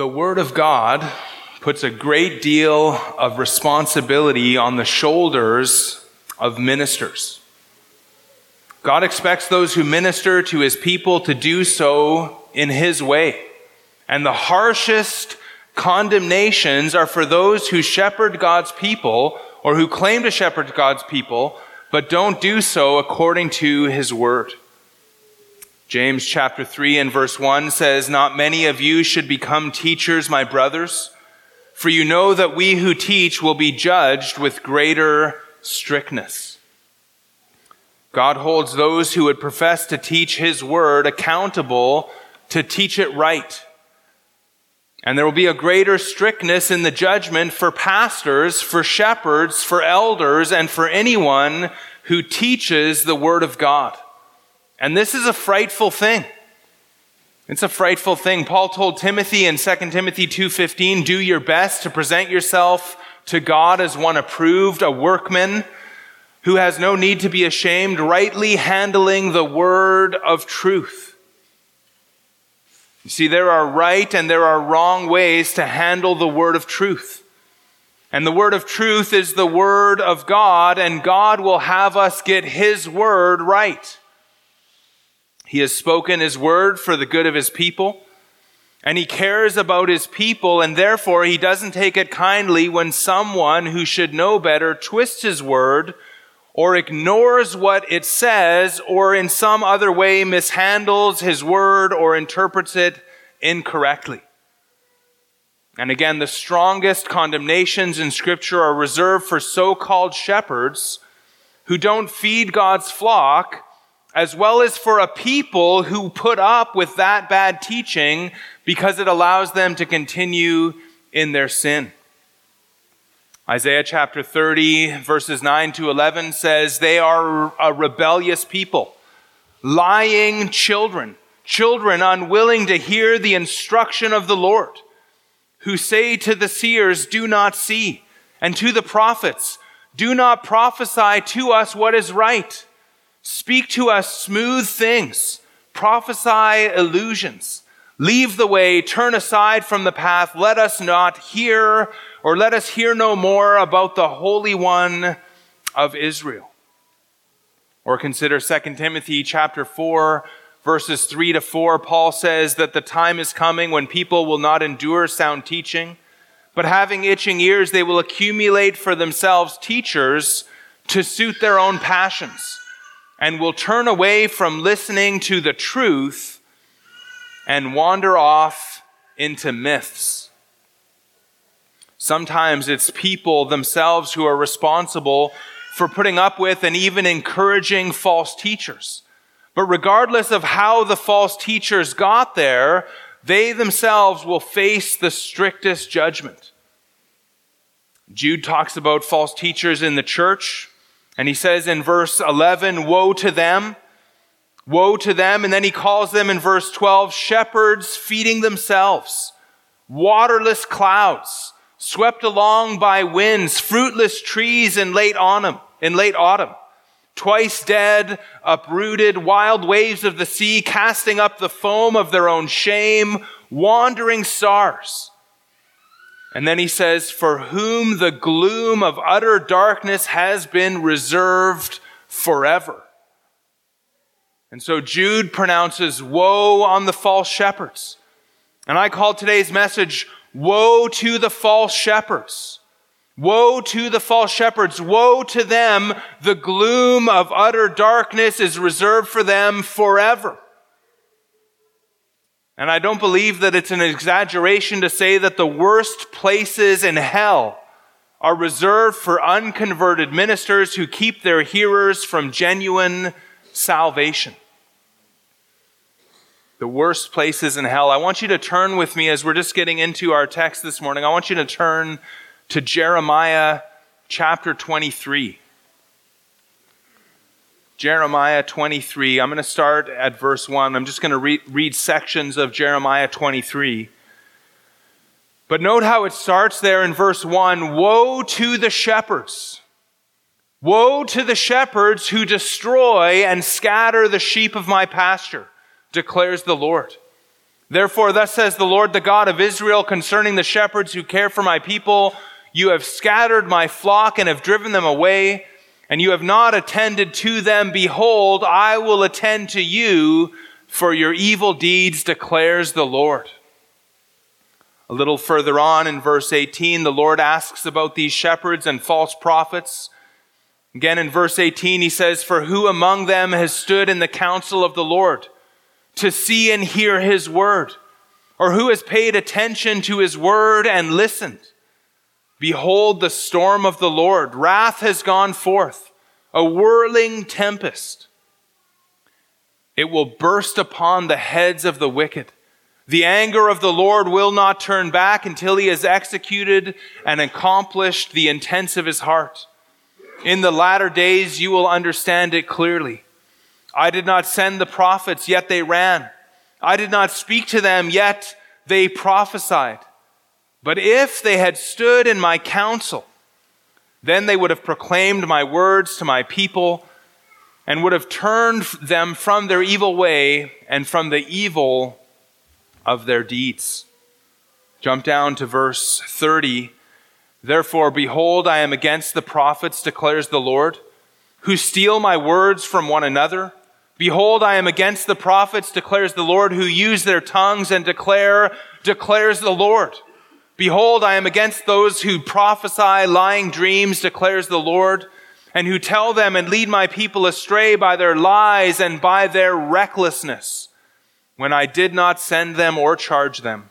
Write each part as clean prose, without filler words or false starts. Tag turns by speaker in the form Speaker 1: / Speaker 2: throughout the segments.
Speaker 1: The Word of God puts a great deal of responsibility on the shoulders of ministers. God expects those who minister to His people to do so in His way. And the harshest condemnations are for those who shepherd God's people or who claim to shepherd God's people, but don't do so according to His Word. James chapter 3 and verse 1 says, "Not many of you should become teachers, my brothers, for you know that we who teach will be judged with greater strictness." God holds those who would profess to teach His Word accountable to teach it right. And there will be a greater strictness in the judgment for pastors, for shepherds, for elders, and for anyone who teaches the Word of God. And this is a frightful thing. It's a frightful thing. Paul told Timothy in 2 Timothy 2:15, "Do your best to present yourself to God as one approved, a workman who has no need to be ashamed, rightly handling the word of truth." You see, there are right and there are wrong ways to handle the word of truth. And the word of truth is the word of God, and God will have us get His word right. He has spoken His word for the good of His people, and He cares about His people, and therefore He doesn't take it kindly when someone who should know better twists His word or ignores what it says or in some other way mishandles His word or interprets it incorrectly. And again, the strongest condemnations in Scripture are reserved for so-called shepherds who don't feed God's flock, as well as for a people who put up with that bad teaching because it allows them to continue in their sin. Isaiah chapter 30, verses 9 to 11 says, "They are a rebellious people, lying children unwilling to hear the instruction of the Lord, who say to the seers, 'Do not see,' and to the prophets, 'Do not prophesy to us what is right. Speak to us smooth things, prophesy illusions. Leave the way, turn aside from the path. Let us not hear, or let us hear no more about the Holy One of Israel.'" Or consider 2 Timothy chapter 4, verses 3 to 4. Paul says that the time is coming when people will not endure sound teaching, but having itching ears, they will accumulate for themselves teachers to suit their own passions, and will turn away from listening to the truth and wander off into myths. Sometimes it's people themselves who are responsible for putting up with and even encouraging false teachers. But regardless of how the false teachers got there, they themselves will face the strictest judgment. Jude talks about false teachers in the church, and he says in verse 11, "Woe to them, woe to them." And then he calls them in verse 12, "shepherds feeding themselves, waterless clouds, swept along by winds, fruitless trees in late autumn, twice dead, uprooted, wild waves of the sea, casting up the foam of their own shame, wandering stars." And then he says, "For whom the gloom of utter darkness has been reserved forever." And so Jude pronounces woe on the false shepherds. And I call today's message, "Woe to the false shepherds." Woe to the false shepherds. Woe to them. The gloom of utter darkness is reserved for them forever. And I don't believe that it's an exaggeration to say that the worst places in hell are reserved for unconverted ministers who keep their hearers from genuine salvation. The worst places in hell. I want you to turn with me as we're just getting into our text this morning. I want you to turn to Jeremiah chapter 23. Jeremiah 23. I'm going to start at verse 1. I'm just going to read sections of Jeremiah 23. But note how it starts there in verse 1. "Woe to the shepherds. Woe to the shepherds who destroy and scatter the sheep of my pasture, declares the Lord. Therefore, thus says the Lord, the God of Israel, concerning the shepherds who care for my people, you have scattered my flock and have driven them away, and you have not attended to them. Behold, I will attend to you for your evil deeds, declares the Lord. A little further on in verse 18, the Lord asks about these shepherds and false prophets. Again, in verse 18, he says, for who among them has stood in the counsel of the Lord to see and hear his word? Or who has paid attention to his word and listened? Behold, the storm of the Lord, wrath has gone forth, a whirling tempest. It will burst upon the heads of the wicked. The anger of the Lord will not turn back until he has executed and accomplished the intents of his heart. In the latter days you will understand it clearly. I did not send the prophets, yet they ran. I did not speak to them, yet they prophesied. But if they had stood in my counsel, then they would have proclaimed my words to my people and would have turned them from their evil way and from the evil of their deeds. Jump down to verse 30. Therefore, behold, I am against the prophets, declares the Lord, who steal my words from one another. Behold, I am against the prophets, declares the Lord, who use their tongues and declares the Lord. Behold, I am against those who prophesy lying dreams, declares the Lord, and who tell them and lead my people astray by their lies and by their recklessness, when I did not send them or charge them.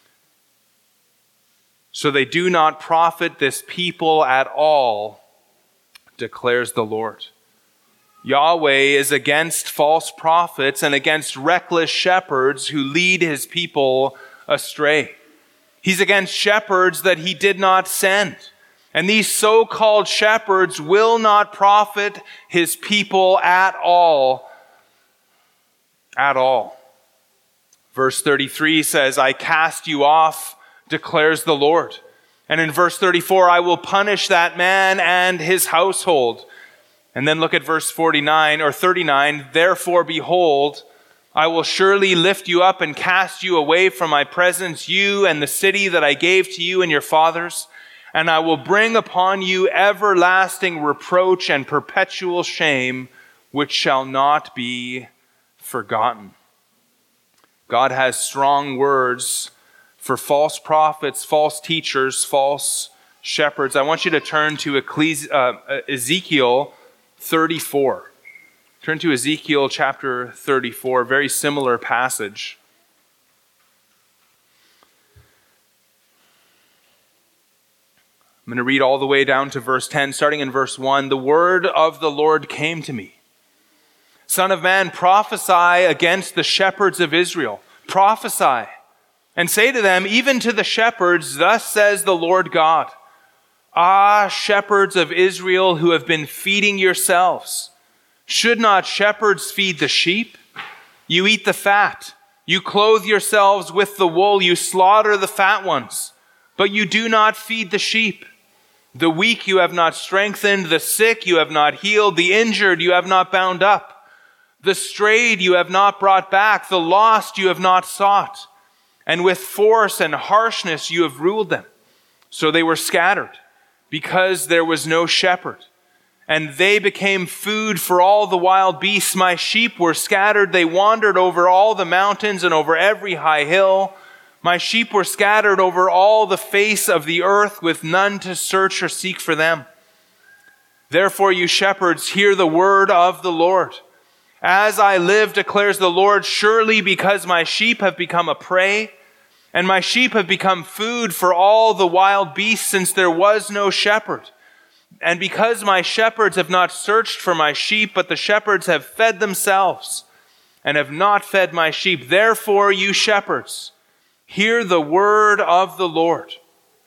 Speaker 1: So they do not profit this people at all, declares the Lord. Yahweh is against false prophets and against reckless shepherds who lead his people astray. He's against shepherds that he did not send. And these so-called shepherds will not profit his people at all. At all. Verse 33 says, I cast you off, declares the Lord. And in verse 34, I will punish that man and his household. And then look at verse 49 or 39. Therefore, behold, I will surely lift you up and cast you away from my presence, you and the city that I gave to you and your fathers. And I will bring upon you everlasting reproach and perpetual shame, which shall not be forgotten. God has strong words for false prophets, false teachers, false shepherds. I want you to turn to Ezekiel 34. Turn to Ezekiel chapter 34, very similar passage. I'm going to read all the way down to verse 10, starting in verse 1. The word of the Lord came to me. Son of man, prophesy against the shepherds of Israel. Prophesy and say to them, even to the shepherds, thus says the Lord God. Ah, shepherds of Israel who have been feeding yourselves. Should not shepherds feed the sheep? You eat the fat. You clothe yourselves with the wool. You slaughter the fat ones. But you do not feed the sheep. The weak you have not strengthened. The sick you have not healed. The injured you have not bound up. The strayed you have not brought back. The lost you have not sought. And with force and harshness you have ruled them. So they were scattered, because there was no shepherd. And they became food for all the wild beasts. My sheep were scattered. They wandered over all the mountains and over every high hill. My sheep were scattered over all the face of the earth, with none to search or seek for them. Therefore, you shepherds, hear the word of the Lord. As I live, declares the Lord, surely because my sheep have become a prey, and my sheep have become food for all the wild beasts, since there was no shepherd. And because my shepherds have not searched for my sheep, but the shepherds have fed themselves, and have not fed my sheep. Therefore, you shepherds, hear the word of the Lord.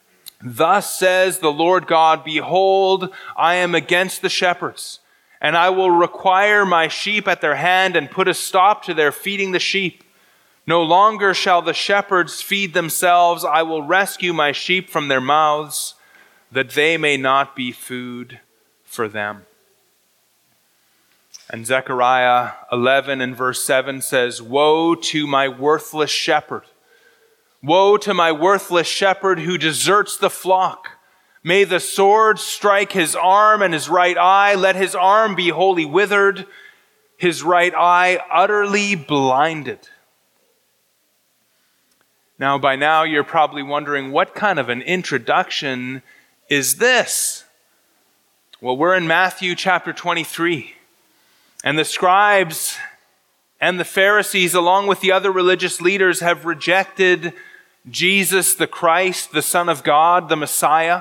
Speaker 1: Thus says the Lord God, behold, I am against the shepherds, and I will require my sheep at their hand and put a stop to their feeding the sheep. No longer shall the shepherds feed themselves. I will rescue my sheep from their mouths, that they may not be food for them. And Zechariah 11 and verse 7 says, woe to my worthless shepherd, Woe to my worthless shepherd who deserts the flock. May the sword strike his arm and his right eye. Let his arm be wholly withered, his right eye utterly blinded. Now, by now, you're probably wondering, what kind of an introduction is this? Well, we're in Matthew chapter 23, and the scribes and the Pharisees, along with the other religious leaders, have rejected Jesus, the Christ, the Son of God, the Messiah.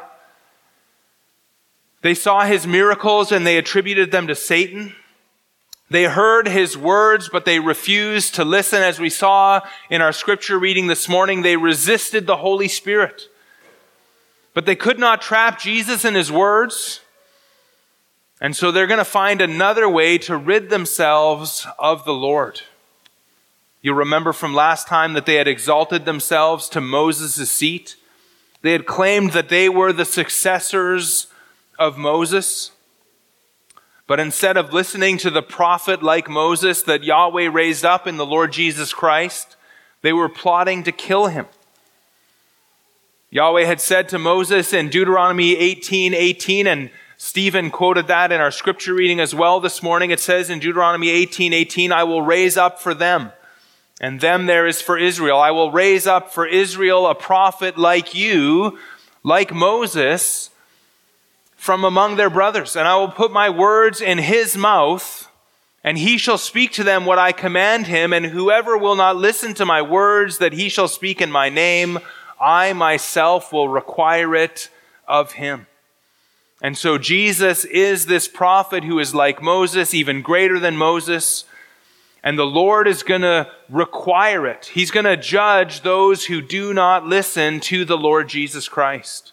Speaker 1: They saw his miracles and they attributed them to Satan. They heard his words, but they refused to listen. As we saw in our scripture reading this morning, they resisted the Holy Spirit. But they could not trap Jesus in his words. And so they're going to find another way to rid themselves of the Lord. You'll remember from last time that they had exalted themselves to Moses' seat. They had claimed that they were the successors of Moses. But instead of listening to the prophet like Moses that Yahweh raised up in the Lord Jesus Christ, they were plotting to kill him. Yahweh had said to Moses in Deuteronomy 18:18, and Stephen quoted that in our scripture reading as well this morning. It says in Deuteronomy 18:18, I will raise up for them. And them there is for Israel. I will raise up for Israel a prophet like you, like Moses, from among their brothers. And I will put my words in his mouth, and he shall speak to them what I command him. And whoever will not listen to my words that he shall speak in my name, I myself will require it of him. And so Jesus is this prophet who is like Moses, even greater than Moses. And the Lord is going to require it. He's going to judge those who do not listen to the Lord Jesus Christ.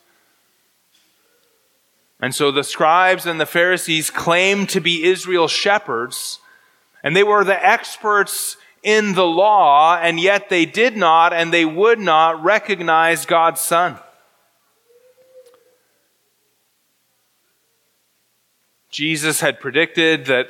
Speaker 1: And so the scribes and the Pharisees claimed to be Israel's shepherds, and they were the experts in the law, and yet they did not and they would not recognize God's Son. Jesus had predicted that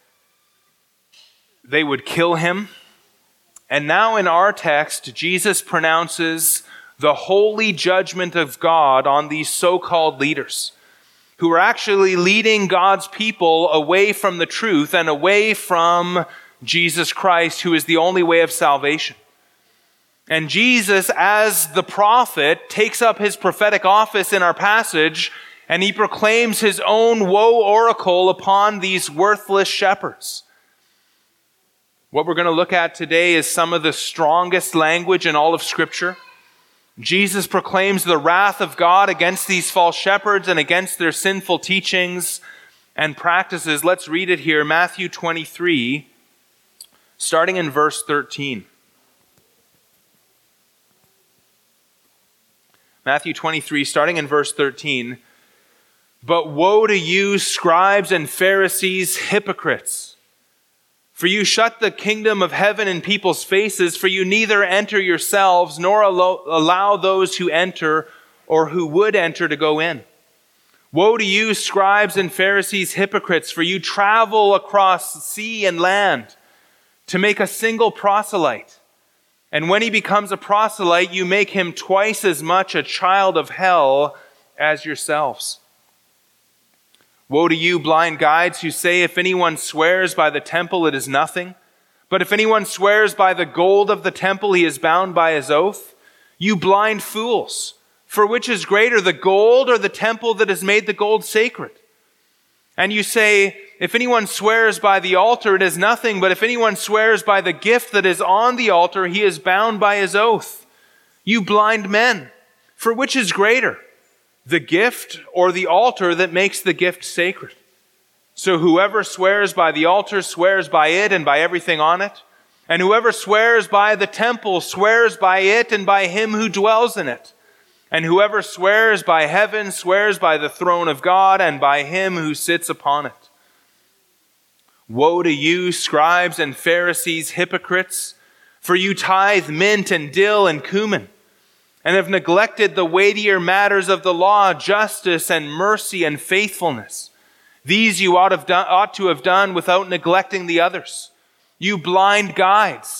Speaker 1: they would kill him. And now in our text, Jesus pronounces the holy judgment of God on these so-called leaders who are actually leading God's people away from the truth and away from Jesus Christ, who is the only way of salvation. And Jesus, as the prophet, takes up his prophetic office in our passage, and he proclaims his own woe oracle upon these worthless shepherds. What we're going to look at today is some of the strongest language in all of Scripture. Jesus proclaims the wrath of God against these false shepherds and against their sinful teachings and practices. Let's read it here, Matthew 23, starting in verse 13. Matthew 23, starting in verse 13. But woe to you, scribes and Pharisees, hypocrites! For you shut the kingdom of heaven in people's faces, for you neither enter yourselves nor allow those who enter or who would enter to go in. Woe to you, scribes and Pharisees, hypocrites, for you travel across sea and land to make a single proselyte. And when he becomes a proselyte, you make him twice as much a child of hell as yourselves. Woe to you, blind guides, who say, if anyone swears by the temple, it is nothing. But if anyone swears by the gold of the temple, he is bound by his oath. You blind fools, for which is greater, the gold or the temple that has made the gold sacred? And you say, if anyone swears by the altar, it is nothing. But if anyone swears by the gift that is on the altar, he is bound by his oath. You blind men, for which is greater, the gift or the altar that makes the gift sacred? So whoever swears by the altar swears by it and by everything on it. And whoever swears by the temple swears by it and by him who dwells in it. And whoever swears by heaven swears by the throne of God and by him who sits upon it. Woe to you, scribes and Pharisees, hypocrites! For you tithe mint and dill and cumin, and have neglected the weightier matters of the law, justice and mercy and faithfulness. These you ought to have done without neglecting the others. You blind guides,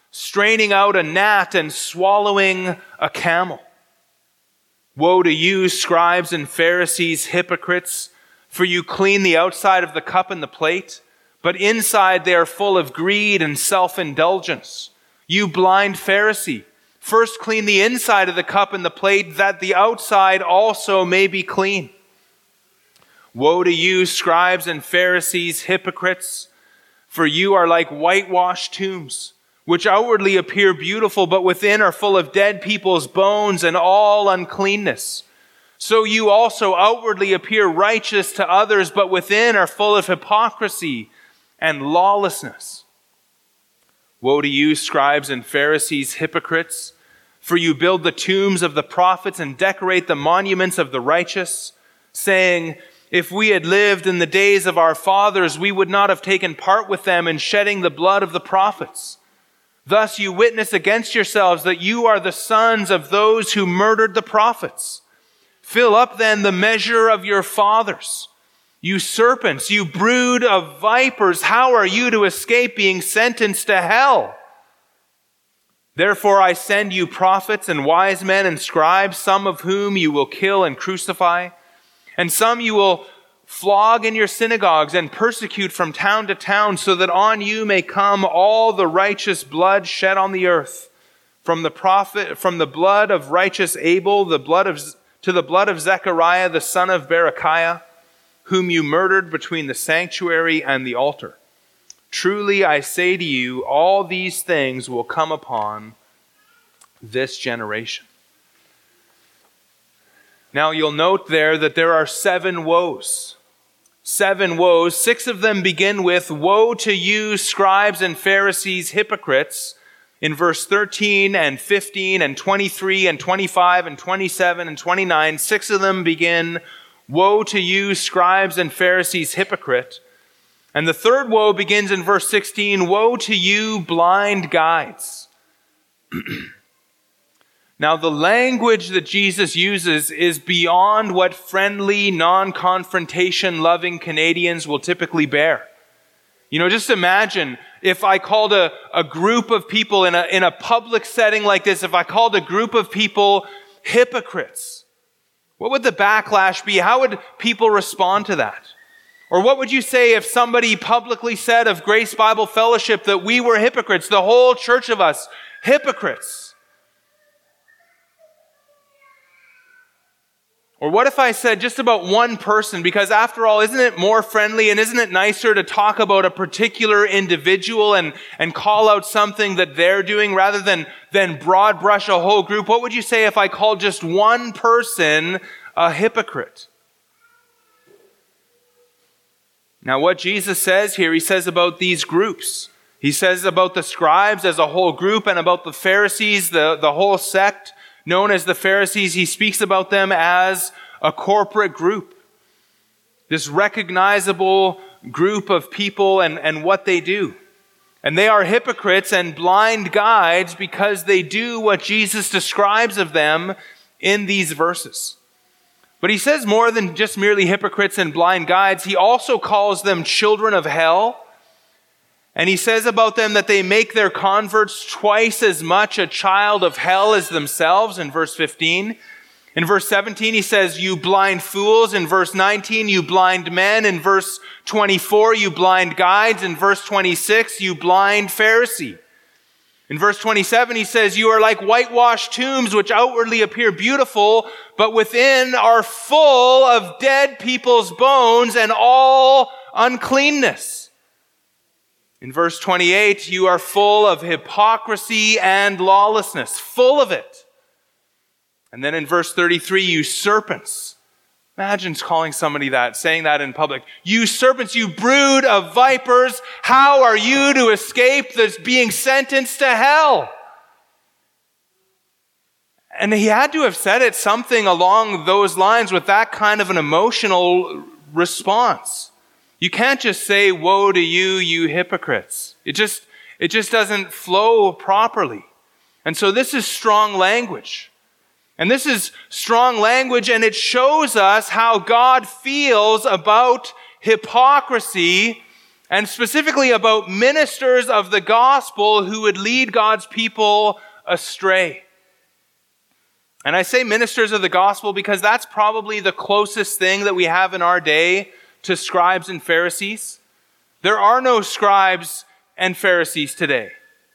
Speaker 1: straining out a gnat and swallowing a camel. Woe to you, scribes and Pharisees, hypocrites, for you clean the outside of the cup and the plate, but inside they are full of greed and self-indulgence. You blind Pharisee, first clean the inside of the cup and the plate, that the outside also may be clean. Woe to you, scribes and Pharisees, hypocrites, for you are like whitewashed tombs, which outwardly appear beautiful, but within are full of dead people's bones and all uncleanness. So you also outwardly appear righteous to others, but within are full of hypocrisy and lawlessness. Woe to you, scribes and Pharisees, hypocrites, for you build the tombs of the prophets and decorate the monuments of the righteous, saying, if we had lived in the days of our fathers, we would not have taken part with them in shedding the blood of the prophets. Thus you witness against yourselves that you are the sons of those who murdered the prophets. Fill up then the measure of your fathers. You serpents, you brood of vipers, how are you to escape being sentenced to hell? Therefore I send you prophets and wise men and scribes, some of whom you will kill and crucify, and some you will flog in your synagogues and persecute from town to town, so that on you may come all the righteous blood shed on the earth, from the blood of righteous Abel, to the blood of Zechariah, the son of Berechiah, whom you murdered between the sanctuary and the altar. Truly I say to you, all these things will come upon this generation. Now you'll note there that there are 7 woes. 7 woes. 6 of them begin with, woe to you, scribes and Pharisees, hypocrites, in verse 13 and 15 and 23 and 25 and 27 and 29. 6 of them begin, woe to you, scribes and Pharisees, hypocrite. And the third woe begins in verse 16, woe to you, blind guides. Now, the language that Jesus uses is beyond what friendly, non-confrontation loving Canadians will typically bear. You know, just imagine if I called a group of people in a public setting like this, if I called a group of people hypocrites, what would the backlash be? How would people respond to that? Or what would you say if somebody publicly said of Grace Bible Fellowship that we were hypocrites, the whole church of us, hypocrites? Or what if I said just about one person, because after all, isn't it more friendly and isn't it nicer to talk about a particular individual and call out something that they're doing rather than broad brush a whole group? What would you say if I called just one person a hypocrite? Now what Jesus says here, he says about these groups. He says about the scribes as a whole group and about the Pharisees, the whole sect known as the Pharisees. He speaks about them as a corporate group. This recognizable group of people and what they do. And they are hypocrites and blind guides because they do what Jesus describes of them in these verses. But he says more than just merely hypocrites and blind guides. He also calls them children of hell. And he says about them that they make their converts twice as much a child of hell as themselves in verse 15. In verse 17, he says, you blind fools. In verse 19, you blind men. In verse 24, you blind guides. In verse 26, you blind Pharisee. In verse 27, he says, you are like whitewashed tombs, which outwardly appear beautiful, but within are full of dead people's bones and all uncleanness. In verse 28, you are full of hypocrisy and lawlessness, full of it. And then in verse 33, you serpents. Imagine calling somebody that, saying that in public. You serpents, you brood of vipers, how are you to escape this being sentenced to hell? And he had to have said it something along those lines with that kind of an emotional response. You can't just say, woe to you, you hypocrites. It just doesn't flow properly. And so this is strong language. And this is strong language, and it shows us how God feels about hypocrisy and specifically about ministers of the gospel who would lead God's people astray. And I say ministers of the gospel because that's probably the closest thing that we have in our day to scribes and Pharisees. There are no scribes and Pharisees today.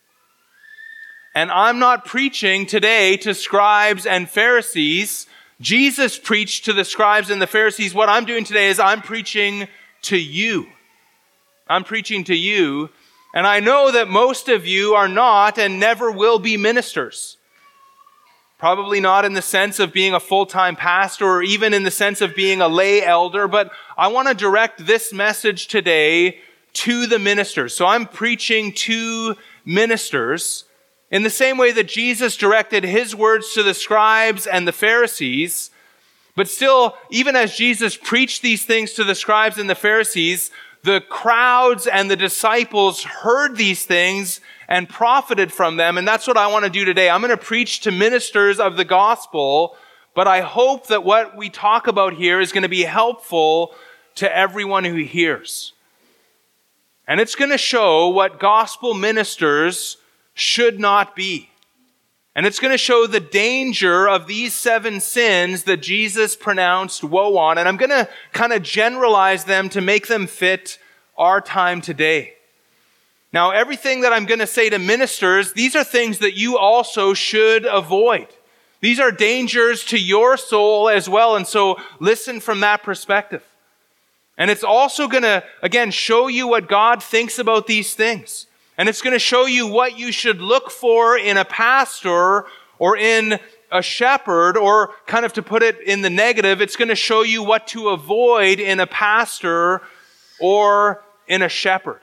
Speaker 1: And I'm not preaching today to scribes and Pharisees. Jesus preached to the scribes and the Pharisees. What I'm doing today is I'm preaching to you. I'm preaching to you. And I know that most of you are not and never will be ministers. Probably not in the sense of being a full-time pastor or even in the sense of being a lay elder, but I want to direct this message today to the ministers. So I'm preaching to ministers in the same way that Jesus directed his words to the scribes and the Pharisees. But still, even as Jesus preached these things to the scribes and the Pharisees, the crowds and the disciples heard these things and profited from them. And that's what I want to do today. I'm going to preach to ministers of the gospel, but I hope that what we talk about here is going to be helpful to everyone who hears. And it's going to show what gospel ministers should not be. And it's going to show the danger of these 7 sins that Jesus pronounced woe on. And I'm going to kind of generalize them to make them fit our time today. Now, everything that I'm going to say to ministers, these are things that you also should avoid. These are dangers to your soul as well. And so listen from that perspective. And it's also going to, again, show you what God thinks about these things. And it's going to show you what you should look for in a pastor or in a shepherd, or kind of to put it in the negative, it's going to show you what to avoid in a pastor or in a shepherd.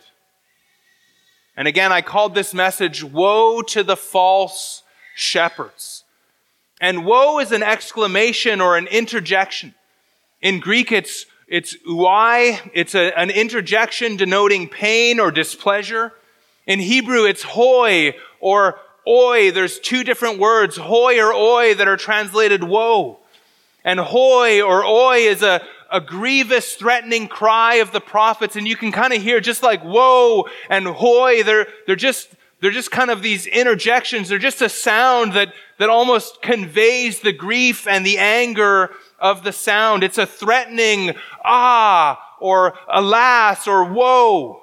Speaker 1: And again, I called this message, Woe to the False Shepherds. And woe is an exclamation or an interjection. In Greek, it's uai. It's an interjection denoting pain or displeasure. In Hebrew, it's hoi or oi. There's 2 different words, hoi or oi, that are translated woe. And hoi or oi is a grievous, threatening cry of the prophets. And you can kind of hear, just like woe and hoi, they're just kind of these interjections. They're just a sound that almost conveys the grief and the anger of the sound. It's a threatening ah, or alas, or woe.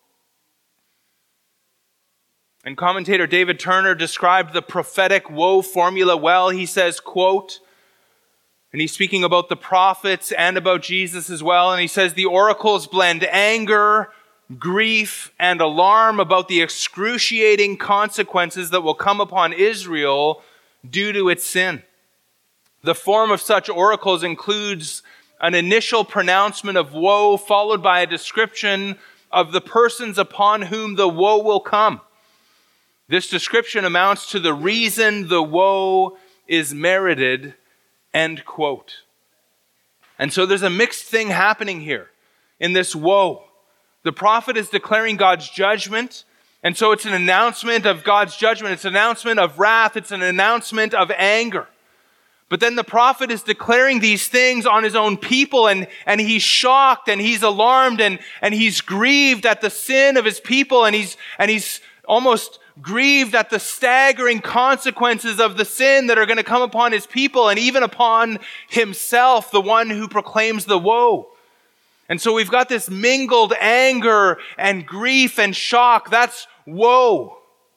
Speaker 1: And commentator David Turner described the prophetic woe formula well. He says, quote, and he's speaking about the prophets and about Jesus as well, and he says, the oracles blend anger, grief, and alarm about the excruciating consequences that will come upon Israel due to its sin. The form of such oracles includes an initial pronouncement of woe, followed by a description of the persons upon whom the woe will come. This description amounts to the reason the woe is merited, end quote. And so there's a mixed thing happening here in this woe. The prophet is declaring God's judgment, and so it's an announcement of God's judgment. It's an announcement of wrath. It's an announcement of anger. But then the prophet is declaring these things on his own people, and he's shocked, and he's alarmed, and he's grieved at the sin of his people, and he's almost grieved at the staggering consequences of the sin that are going to come upon his people and even upon himself, the one who proclaims the woe. And so we've got this mingled anger and grief and shock. That's woe.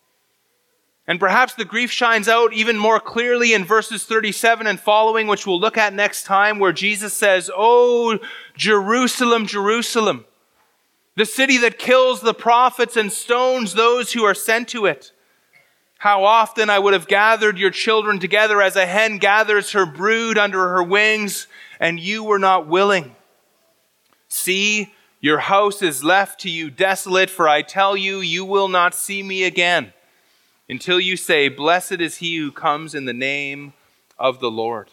Speaker 1: And perhaps the grief shines out even more clearly in verses 37 and following, which we'll look at next time, where Jesus says, "Oh, Jerusalem, Jerusalem, the city that kills the prophets and stones those who are sent to it. How often I would have gathered your children together as a hen gathers her brood under her wings, and you were not willing. See, your house is left to you desolate, for I tell you, you will not see me again until you say, 'Blessed is he who comes in the name of the Lord.'"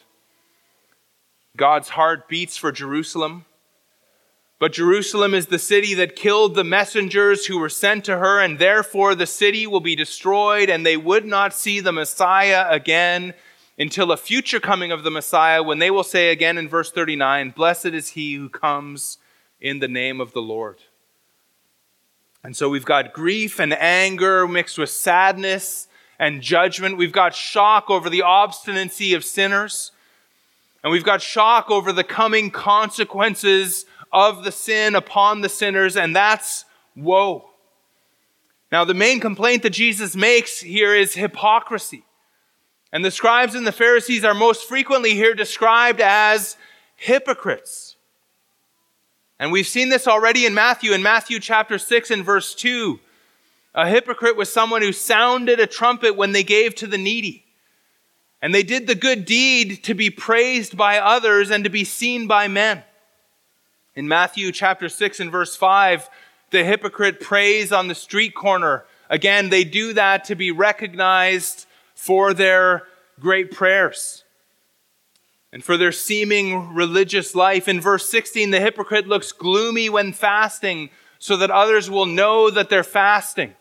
Speaker 1: God's heart beats for Jerusalem. But Jerusalem is the city that killed the messengers who were sent to her, and therefore the city will be destroyed, and they would not see the Messiah again until a future coming of the Messiah, when they will say again in verse 39, "Blessed is he who comes in the name of the Lord." And so we've got grief and anger mixed with sadness and judgment. We've got shock over the obstinacy of sinners. And we've got shock over the coming consequences of the sin upon the sinners, and that's woe. Now, the main complaint that Jesus makes here is hypocrisy. And the scribes and the Pharisees are most frequently here described as hypocrites. And we've seen this already in Matthew chapter 6 and verse 2. A hypocrite was someone who sounded a trumpet when they gave to the needy. And they did the good deed to be praised by others and to be seen by men. In Matthew chapter 6 and verse 5, the hypocrite prays on the street corner. Again, they do that to be recognized for their great prayers and for their seeming religious life. In verse 16, the hypocrite looks gloomy when fasting so that others will know that they're fasting.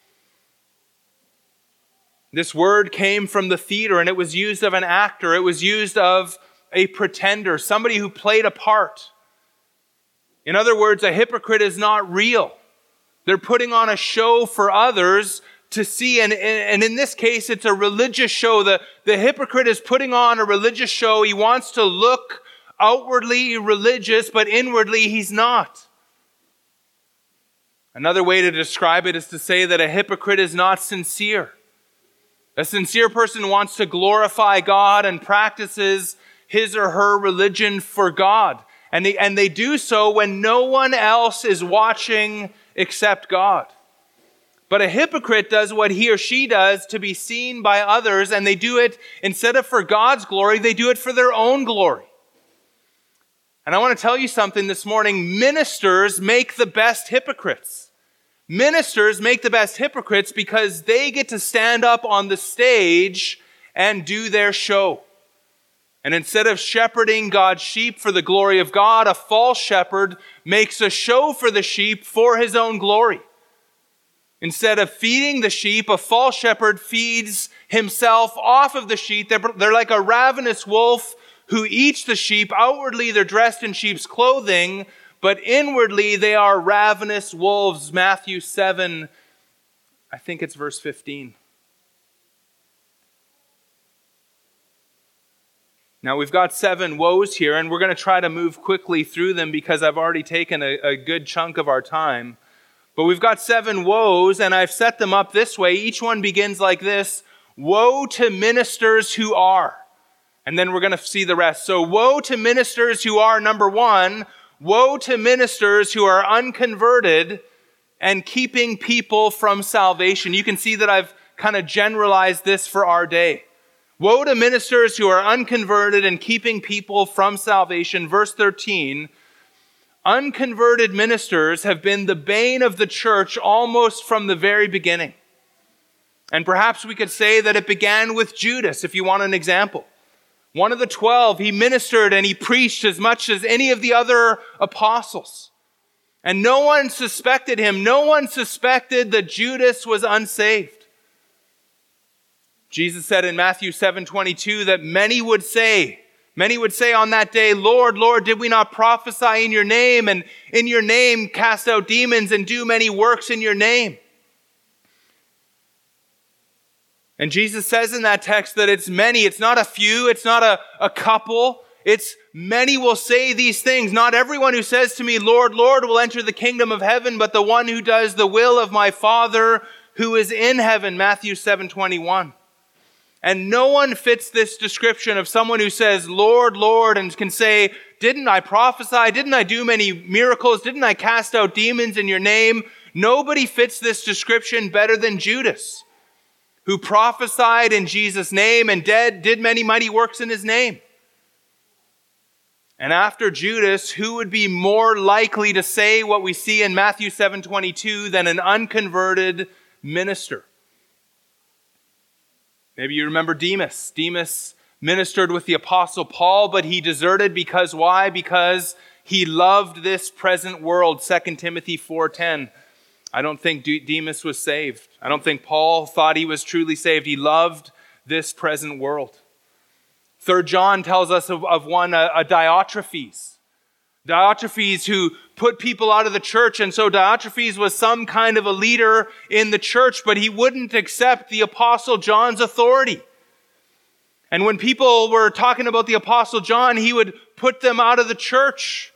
Speaker 1: This word came from the theater, and it was used of an actor. It was used of a pretender, somebody who played a part. In other words, a hypocrite is not real. They're putting on a show for others to see, and in this case, it's a religious show. The hypocrite is putting on a religious show. He wants to look outwardly religious, but inwardly he's not. Another way to describe it is to say that a hypocrite is not sincere. A sincere person wants to glorify God and practices his or her religion for God. And they do so when no one else is watching except God. But a hypocrite does what he or she does to be seen by others, and they do it instead of for God's glory, they do it for their own glory. And I want to tell you something this morning. Ministers make the best hypocrites. Ministers make the best hypocrites because they get to stand up on the stage and do their show. And instead of shepherding God's sheep for the glory of God, a false shepherd makes a show for the sheep for his own glory. Instead of feeding the sheep, a false shepherd feeds himself off of the sheep. They're like a ravenous wolf who eats the sheep. Outwardly, they're dressed in sheep's clothing, but inwardly, they are ravenous wolves. Matthew 7, I think it's verse 15. Now, we've got 7 woes here, and we're going to try to move quickly through them because I've already taken a good chunk of our time. But we've got 7 woes, and I've set them up this way. Each one begins like this: woe to ministers who are. And then we're going to see the rest. So, woe to ministers who are, number 1, woe to ministers who are unconverted and keeping people from salvation. You can see that I've kind of generalized this for our day. Woe to ministers who are unconverted and keeping people from salvation. Verse 13, unconverted ministers have been the bane of the church almost from the very beginning. And perhaps we could say that it began with Judas, if you want an example. One of the 12, he ministered and he preached as much as any of the other apostles. And no one suspected him. No one suspected that Judas was unsaved. Jesus said in Matthew 7:22 that many would say on that day, Lord, Lord, did we not prophesy in your name, and in your name cast out demons and do many works in your name? And Jesus says in that text that it's many. It's not a few. It's not a couple. It's many will say these things. Not everyone who says to me, Lord, Lord, will enter the kingdom of heaven, but the one who does the will of my Father who is in heaven. Matthew 7:21. And no one fits this description of someone who says, Lord, Lord, and can say, didn't I prophesy? Didn't I do many miracles? Didn't I cast out demons in your name? Nobody fits this description better than Judas, who prophesied in Jesus' name and did many mighty works in his name. And after Judas, who would be more likely to say what we see in Matthew 7:22 than an unconverted minister? Maybe you remember Demas. Demas ministered with the Apostle Paul, but he deserted because why? Because he loved this present world. 2 Timothy 4:10. I don't think Demas was saved. I don't think Paul thought he was truly saved. He loved this present world. 3 John tells us of one, a Diotrephes. Diotrephes who put people out of the church. And so Diotrephes was some kind of a leader in the church, but he wouldn't accept the Apostle John's authority. And when people were talking about the Apostle John, he would put them out of the church.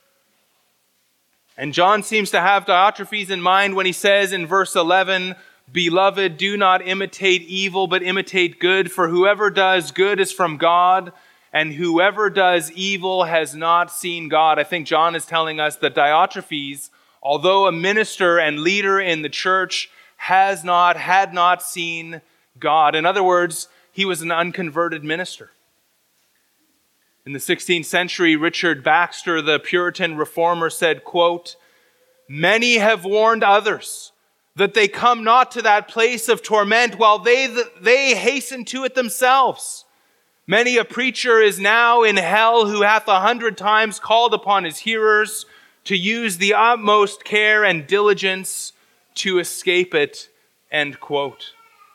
Speaker 1: And John seems to have Diotrephes in mind when he says in verse 11, "Beloved, do not imitate evil, but imitate good, for whoever does good is from God, and whoever does evil has not seen God." I think John is telling us that Diotrephes, although a minister and leader in the church, had not seen God. In other words, he was an unconverted minister. In the 16th century, Richard Baxter, the Puritan reformer, said, quote, "Many have warned others that they come not to that place of torment while they hasten to it themselves. Many a preacher is now in hell who hath 100 times called upon his hearers to use the utmost care and diligence to escape it." End quote.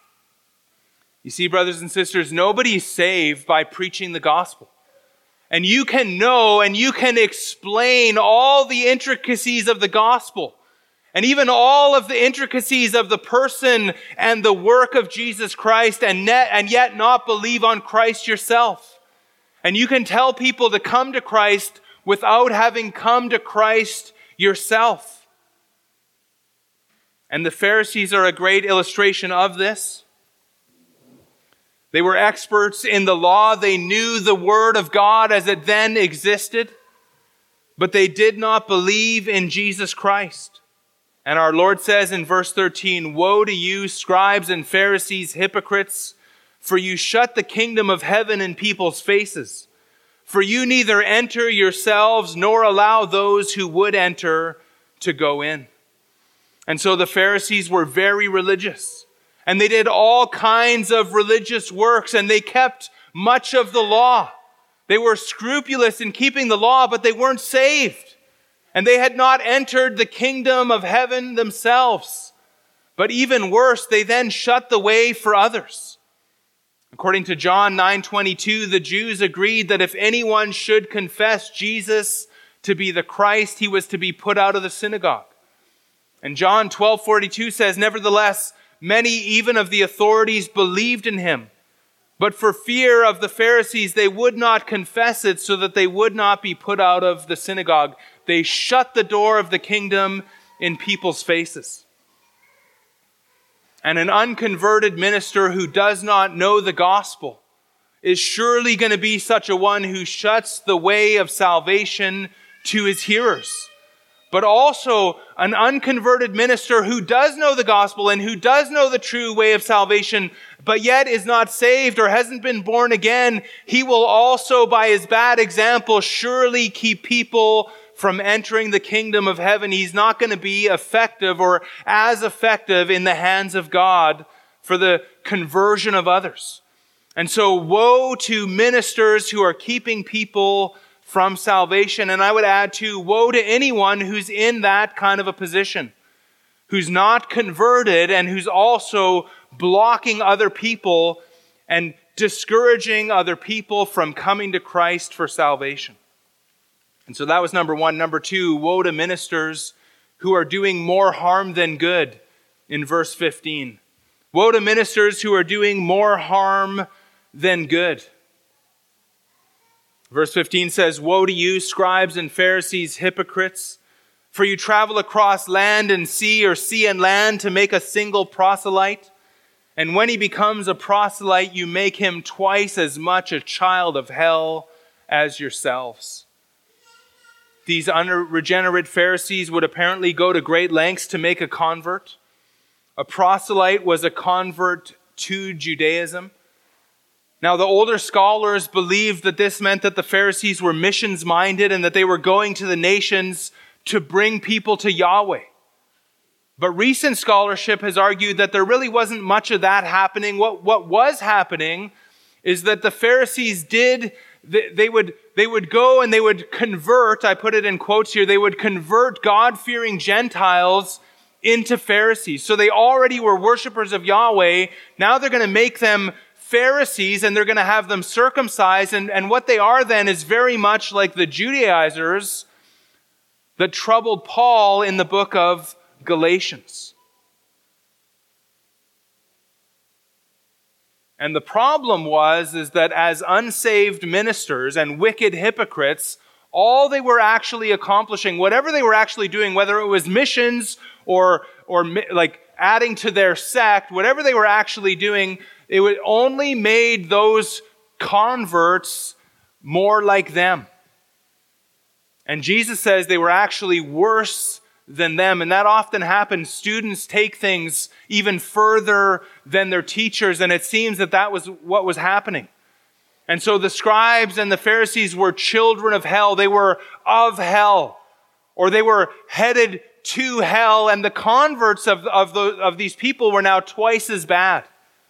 Speaker 1: You see, brothers and sisters, nobody's saved by preaching the gospel. And you can know and you can explain all the intricacies of the gospel and even all of the intricacies of the person and the work of Jesus Christ and yet not believe on Christ yourself. And you can tell people to come to Christ without having come to Christ yourself. And the Pharisees are a great illustration of this. They were experts in the law. They knew the Word of God as it then existed, but they did not believe in Jesus Christ. And our Lord says in verse 13, "Woe to you, scribes and Pharisees, hypocrites, for you shut the kingdom of heaven in people's faces. For you neither enter yourselves nor allow those who would enter to go in." And so the Pharisees were very religious. And they did all kinds of religious works, and they kept much of the law. They were scrupulous in keeping the law, but they weren't saved. And they had not entered the kingdom of heaven themselves. But even worse, they then shut the way for others. According to John 9:22, the Jews agreed that if anyone should confess Jesus to be the Christ, he was to be put out of the synagogue. And John 12:42 says, "Nevertheless, many even of the authorities believed in him. But for fear of the Pharisees, they would not confess it so that they would not be put out of the synagogue." They shut the door of the kingdom in people's faces. And an unconverted minister who does not know the gospel is surely going to be such a one who shuts the way of salvation to his hearers. But also an unconverted minister who does know the gospel and who does know the true way of salvation, but yet is not saved or hasn't been born again, he will also, by his bad example, surely keep people from entering the kingdom of heaven. He's not going to be effective or as effective in the hands of God for the conversion of others. And so woe to ministers who are keeping people from salvation. And I would add too, woe to anyone who's in that kind of a position, who's not converted and who's also blocking other people and discouraging other people from coming to Christ for salvation. And so that was number one. Number two, woe to ministers who are doing more harm than good in verse 15. Woe to ministers who are doing more harm than good. Verse 15 says, "Woe to you, scribes and Pharisees, hypocrites, for you travel across land and sea or sea and land to make a single proselyte. And when he becomes a proselyte, you make him twice as much a child of hell as yourselves." These unregenerate Pharisees would apparently go to great lengths to make a convert. A proselyte was a convert to Judaism. Now, the older scholars believed that this meant that the Pharisees were missions-minded and that they were going to the nations to bring people to Yahweh. But recent scholarship has argued that there really wasn't much of that happening. What was happening is that the Pharisees they would go and they would convert, I put it in quotes here, they would convert God-fearing Gentiles into Pharisees. So they already were worshipers of Yahweh. Now they're going to make them Pharisees and they're going to have them circumcised. And what they are then is very much like the Judaizers that troubled Paul in the book of Galatians. And the problem is that as unsaved ministers and wicked hypocrites, all they were actually accomplishing, whatever they were actually doing, whether it was missions or like adding to their sect, whatever they were actually doing, it only made those converts more like them. And Jesus says they were actually worse than them. And that often happens. Students take things even further than their teachers. And it seems that was what was happening. And so the scribes and the Pharisees were children of hell. They were of hell. Or they were headed to hell. And the converts of these people were now twice as bad.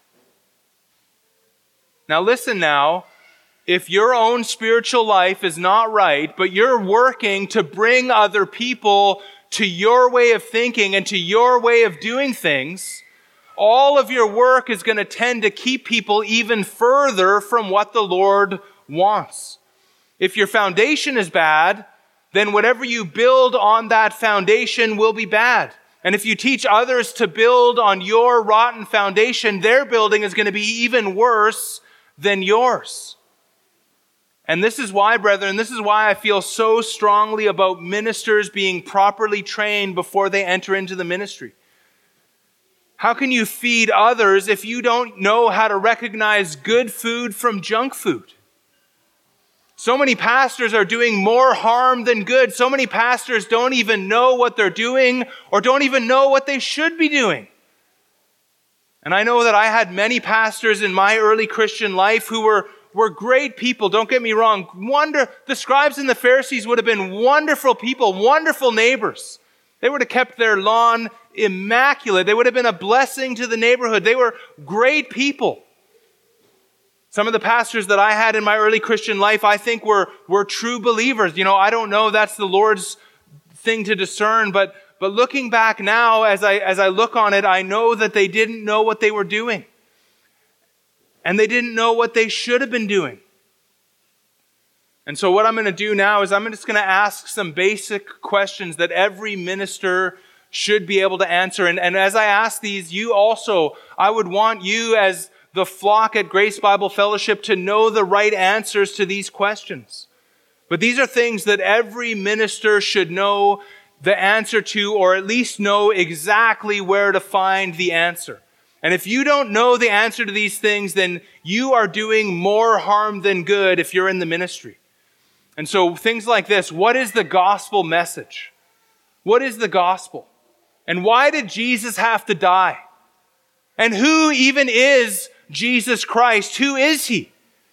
Speaker 1: Now listen now. If your own spiritual life is not right, but you're working to bring other people to your way of thinking and to your way of doing things, all of your work is going to tend to keep people even further from what the Lord wants. If your foundation is bad, then whatever you build on that foundation will be bad. And if you teach others to build on your rotten foundation, their building is going to be even worse than yours. And this is why, brethren, this is why I feel so strongly about ministers being properly trained before they enter into the ministry. How can you feed others if you don't know how to recognize good food from junk food? So many pastors are doing more harm than good. So many pastors don't even know what they're doing or don't even know what they should be doing. And I know that I had many pastors in my early Christian life who were great people, don't get me wrong. The scribes and the Pharisees would have been wonderful people, wonderful neighbors. They would have kept their lawn immaculate. They would have been a blessing to the neighborhood. They were great people. Some of the pastors that I had in my early Christian life, I think were true believers. I don't know, that's the Lord's thing to discern, but looking back now, as I look on it, I know that they didn't know what they were doing. And they didn't know what they should have been doing. And so what I'm going to do now is I'm just going to ask some basic questions that every minister should be able to answer. And as I ask these, I would want you as the flock at Grace Bible Fellowship to know the right answers to these questions. But these are things that every minister should know the answer to, or at least know exactly where to find the answer. And if you don't know the answer to these things, then you are doing more harm than good if you're in the ministry. And so things like this: what is the gospel message? What is the gospel? And why did Jesus have to die? And who even is Jesus Christ? Who is he?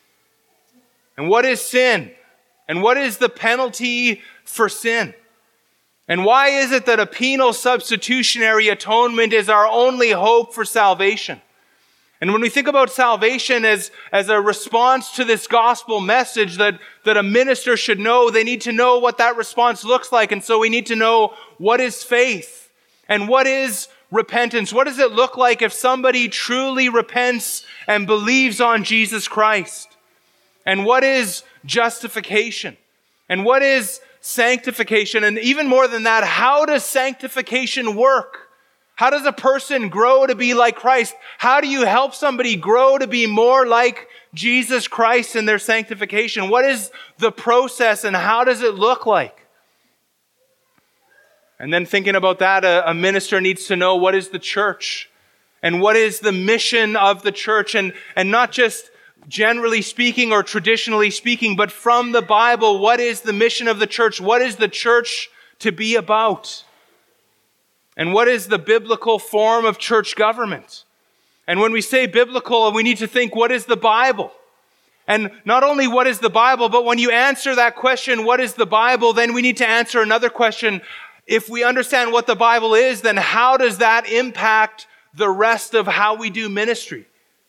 Speaker 1: And what is sin? And what is the penalty for sin? And why is it that a penal substitutionary atonement is our only hope for salvation? And when we think about salvation as a response to this gospel message that a minister should know, they need to know what that response looks like. And so we need to know, what is faith? And what is repentance? What does it look like if somebody truly repents and believes on Jesus Christ? And what is justification? And what is sanctification? And even more than that, how does sanctification work? How does a person grow to be like Christ? How do you help somebody grow to be more like Jesus Christ in their sanctification? What is the process and how does it look like? And then thinking about that, a minister needs to know, what is the church? And what is the mission of the church? And not just generally speaking or traditionally speaking, but from the Bible, what is the mission of the church? What is the church to be about? And what is the biblical form of church government? And when we say biblical, we need to think, what is the Bible? And not only what is the Bible, but when you answer that question, what is the Bible, then we need to answer another question. If we understand what the Bible is, then how does that impact the rest of how we do ministry?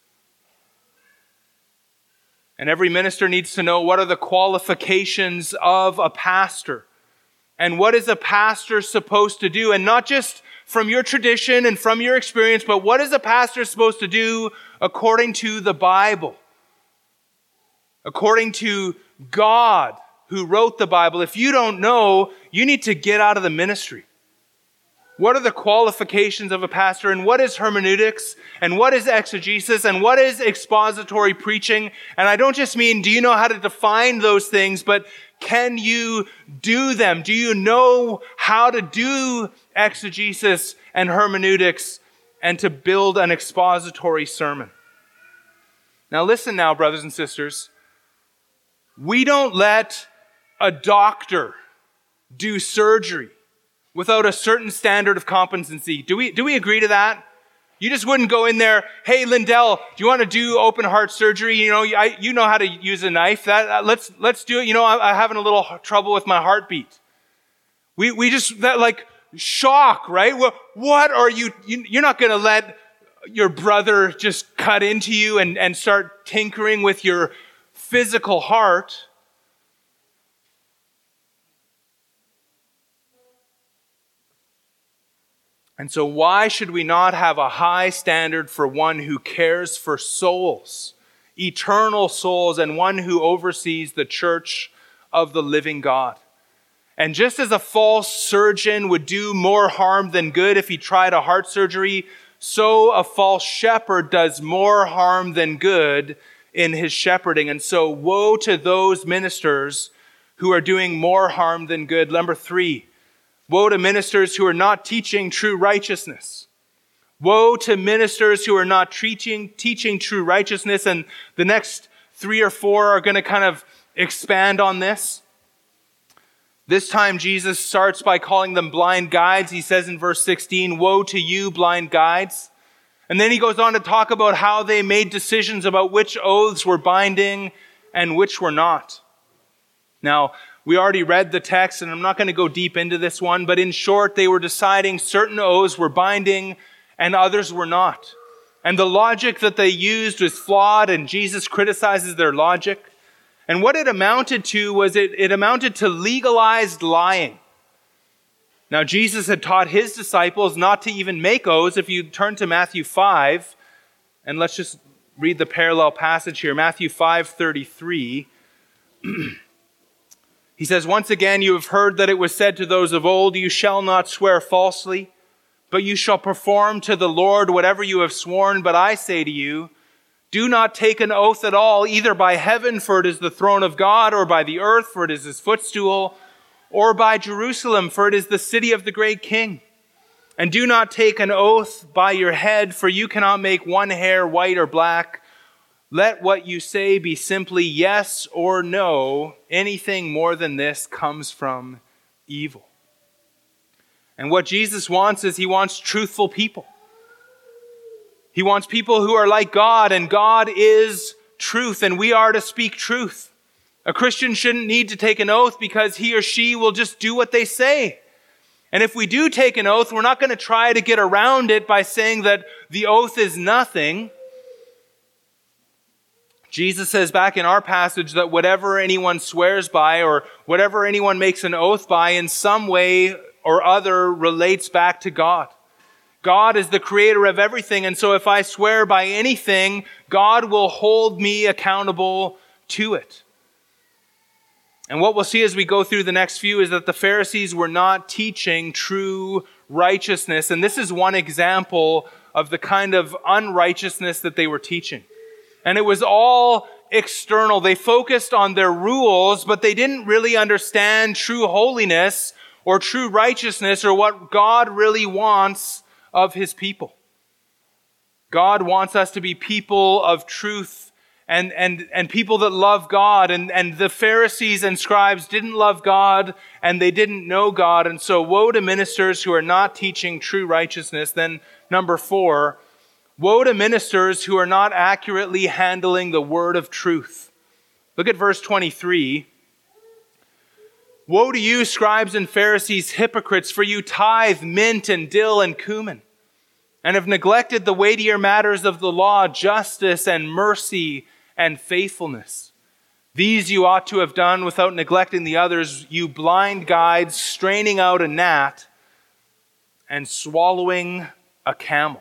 Speaker 1: And every minister needs to know, what are the qualifications of a pastor? And what is a pastor supposed to do? And not just from your tradition and from your experience, but what is a pastor supposed to do according to the Bible? According to God who wrote the Bible. If you don't know, you need to get out of the ministry. What are the qualifications of a pastor, and what is hermeneutics, and what is exegesis, and what is expository preaching? And I don't just mean, do you know how to define those things, but can you do them? Do you know how to do exegesis and hermeneutics and to build an expository sermon? Now listen now, brothers and sisters. We don't let a doctor do surgery without a certain standard of competency. Do we agree to that? You just wouldn't go in there, hey, Lindell, do you want to do open heart surgery? You know how to use a knife. Let's do it. I'm having a little trouble with my heartbeat. We just, that like shock, right? What are you're not going to let your brother just cut into you and start tinkering with your physical heart. And so why should we not have a high standard for one who cares for souls, eternal souls, and one who oversees the church of the living God? And just as a false surgeon would do more harm than good if he tried a heart surgery, so a false shepherd does more harm than good in his shepherding. And so woe to those ministers who are doing more harm than good. Number 3, woe to ministers who are not teaching true righteousness. Woe to ministers who are not teaching true righteousness. And the next 3 or 4 are going to kind of expand on this. This time Jesus starts by calling them blind guides. He says in verse 16, woe to you, blind guides. And then he goes on to talk about how they made decisions about which oaths were binding and which were not. Now, we already read the text, and I'm not going to go deep into this one, but in short, they were deciding certain oaths were binding and others were not. And the logic that they used was flawed, and Jesus criticizes their logic. And what it amounted to was it amounted to legalized lying. Now, Jesus had taught his disciples not to even make oaths. If you turn to Matthew 5, and let's just read the parallel passage here, Matthew 5:33. He says, once again, you have heard that it was said to those of old, you shall not swear falsely, but you shall perform to the Lord whatever you have sworn. But I say to you, do not take an oath at all, either by heaven, for it is the throne of God, or by the earth, for it is his footstool, or by Jerusalem, for it is the city of the great king. And do not take an oath by your head, for you cannot make one hair white or black. Let what you say be simply yes or no. Anything more than this comes from evil. And what Jesus wants is he wants truthful people. He wants people who are like God, and God is truth, and we are to speak truth. A Christian shouldn't need to take an oath because he or she will just do what they say. And if we do take an oath, we're not going to try to get around it by saying that the oath is nothing. Jesus says back in our passage that whatever anyone swears by or whatever anyone makes an oath by in some way or other relates back to God. God is the creator of everything, and so if I swear by anything, God will hold me accountable to it. And what we'll see as we go through the next few is that the Pharisees were not teaching true righteousness, and this is one example of the kind of unrighteousness that they were teaching. And it was all external. They focused on their rules, but they didn't really understand true holiness or true righteousness or what God really wants of his people. God wants us to be people of truth and people that love God. And the Pharisees and scribes didn't love God and they didn't know God. And so woe to ministers who are not teaching true righteousness. Then number 4, woe to ministers who are not accurately handling the word of truth. Look at verse 23. Woe to you, scribes and Pharisees, hypocrites, for you tithe mint and dill and cumin, and have neglected the weightier matters of the law, justice and mercy and faithfulness. These you ought to have done without neglecting the others, you blind guides, straining out a gnat and swallowing a camel.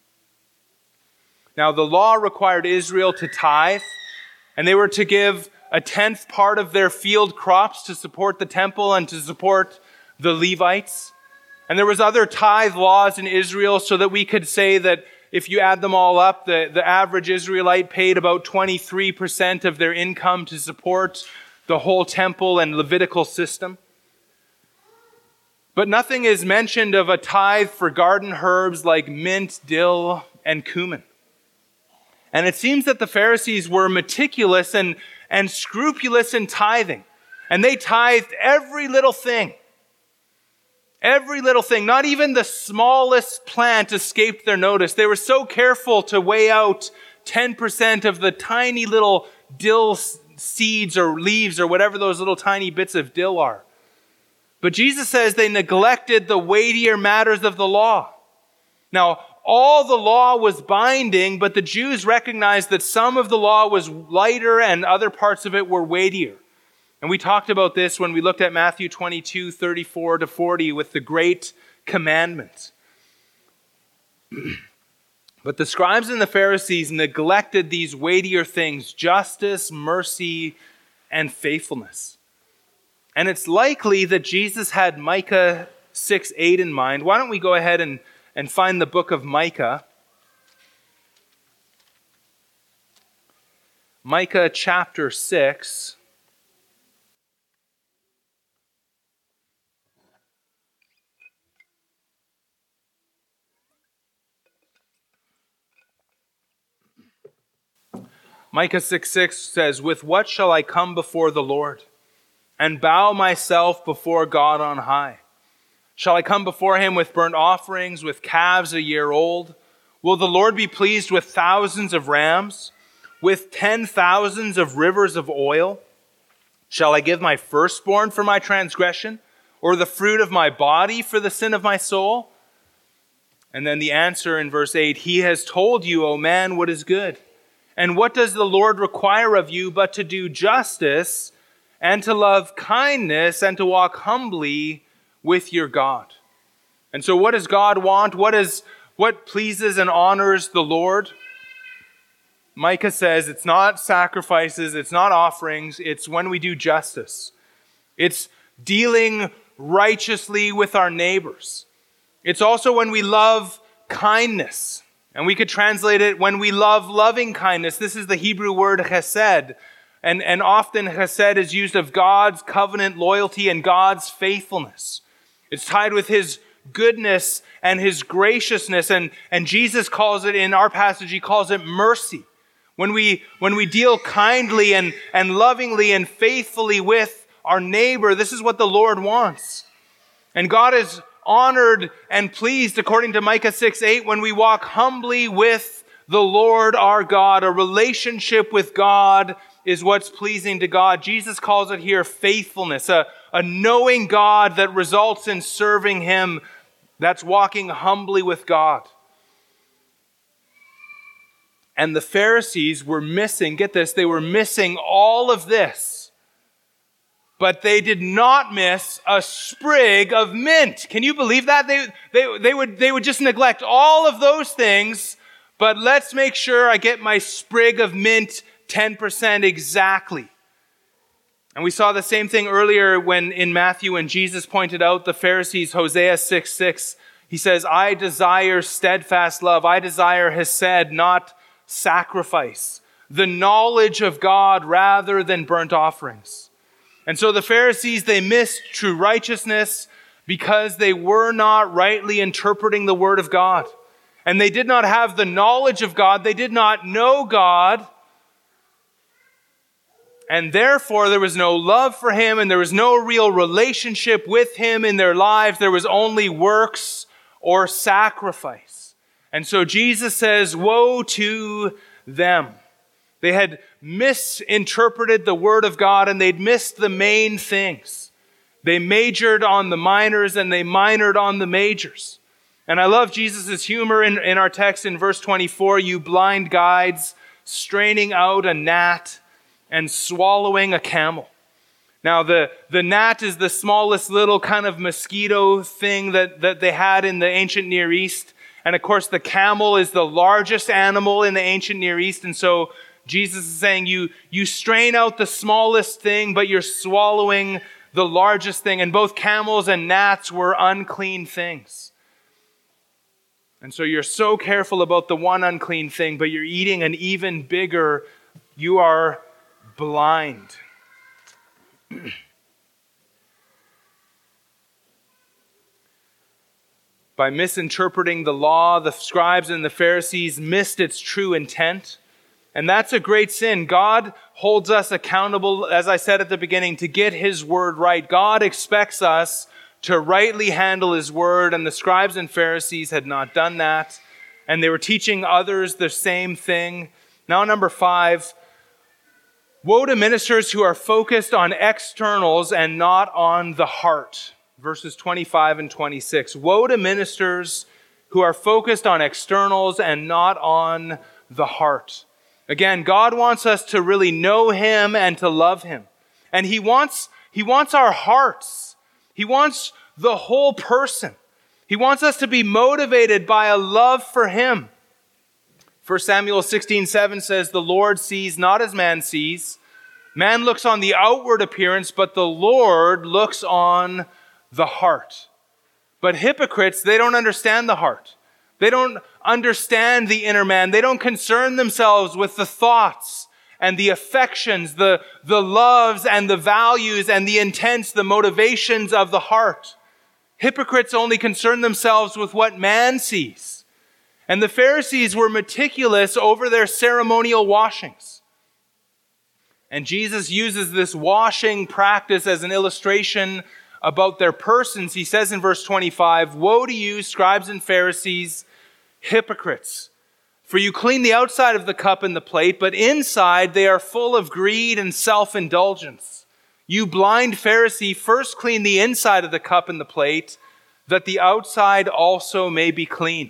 Speaker 1: Now, the law required Israel to tithe, and they were to give a tenth part of their field crops to support the temple and to support the Levites. And there was other tithe laws in Israel so that we could say that if you add them all up, the average Israelite paid about 23% of their income to support the whole temple and Levitical system. But nothing is mentioned of a tithe for garden herbs like mint, dill, and cumin. And it seems that the Pharisees were meticulous and scrupulous in tithing. And they tithed every little thing. Every little thing. Not even the smallest plant escaped their notice. They were so careful to weigh out 10% of the tiny little dill seeds or leaves or whatever those little tiny bits of dill are. But Jesus says they neglected the weightier matters of the law. Now, all the law was binding, but the Jews recognized that some of the law was lighter and other parts of it were weightier. And we talked about this when we looked at Matthew 22, 34 to 40 with the great commandment. But the scribes and the Pharisees neglected these weightier things: justice, mercy, and faithfulness. And it's likely that Jesus had Micah 6:8 in mind. Why don't we go ahead and find the book of Micah. Micah chapter 6. Micah 6:6 says, "With what shall I come before the Lord and bow myself before God on high? Shall I come before him with burnt offerings, with calves a year old? Will the Lord be pleased with thousands of rams, with 10,000s of rivers of oil? Shall I give my firstborn for my transgression, or the fruit of my body for the sin of my soul?" And then the answer in verse 8, "He has told you, O man, what is good. And what does the Lord require of you but to do justice and to love kindness and to walk humbly with your God?" And so what does God want? What pleases and honors the Lord? Micah says it's not sacrifices, it's not offerings, it's when we do justice. It's dealing righteously with our neighbors. It's also when we love kindness. And we could translate it when we love loving kindness. This is the Hebrew word chesed. And often chesed is used of God's covenant loyalty and God's faithfulness. It's tied with his goodness and his graciousness. And Jesus calls it, in our passage, he calls it mercy. When we deal kindly and lovingly and faithfully with our neighbor, this is what the Lord wants. And God is honored and pleased, according to Micah 6:8, when we walk humbly with the Lord our God. A relationship with God is what's pleasing to God. Jesus calls it here faithfulness, a knowing God that results in serving him. That's walking humbly with God. And the Pharisees were missing, get this, they were missing all of this. But they did not miss a sprig of mint. Can you believe that? They would just neglect all of those things, but let's make sure I get my sprig of mint 10% exactly. And we saw the same thing earlier when in Matthew, when Jesus pointed out the Pharisees, Hosea 6:6. He says, "I desire steadfast love. I desire hesed, not sacrifice. The knowledge of God rather than burnt offerings." And so the Pharisees, they missed true righteousness because they were not rightly interpreting the Word of God. And they did not have the knowledge of God. They did not know God. And therefore, there was no love for him and there was no real relationship with him in their lives. There was only works or sacrifice. And so Jesus says, woe to them. They had misinterpreted the Word of God and they'd missed the main things. They majored on the minors and they minored on the majors. And I love Jesus' humor in our text in verse 24. "You blind guides, straining out a gnat and swallowing a camel." Now the gnat is the smallest little kind of mosquito thing that they had in the ancient Near East. And of course the camel is the largest animal in the ancient Near East. And so Jesus is saying you strain out the smallest thing, but you're swallowing the largest thing. And both camels and gnats were unclean things. And so you're so careful about the one unclean thing, but you're eating an even bigger. You are blind. By misinterpreting the law, the scribes and the Pharisees missed its true intent. And that's a great sin. God holds us accountable, as I said at the beginning, to get His word right. God expects us to rightly handle His word, and the scribes and Pharisees had not done that. And they were teaching others the same thing. Now, number 5, woe to ministers who are focused on externals and not on the heart. Verses 25 and 26. Woe to ministers who are focused on externals and not on the heart. Again, God wants us to really know Him and to love Him. And He wants our hearts. He wants the whole person. He wants us to be motivated by a love for Him. 1 Samuel 16:7 says, "The Lord sees not as man sees. Man looks on the outward appearance, but the Lord looks on the heart." But hypocrites, they don't understand the heart. They don't understand the inner man. They don't concern themselves with the thoughts and the affections, the loves and the values and the intents, the motivations of the heart. Hypocrites only concern themselves with what man sees. And the Pharisees were meticulous over their ceremonial washings. And Jesus uses this washing practice as an illustration about their persons. He says in verse 25, "Woe to you, scribes and Pharisees, hypocrites! For you clean the outside of the cup and the plate, but inside they are full of greed and self-indulgence. You blind Pharisee, first clean the inside of the cup and the plate, that the outside also may be clean."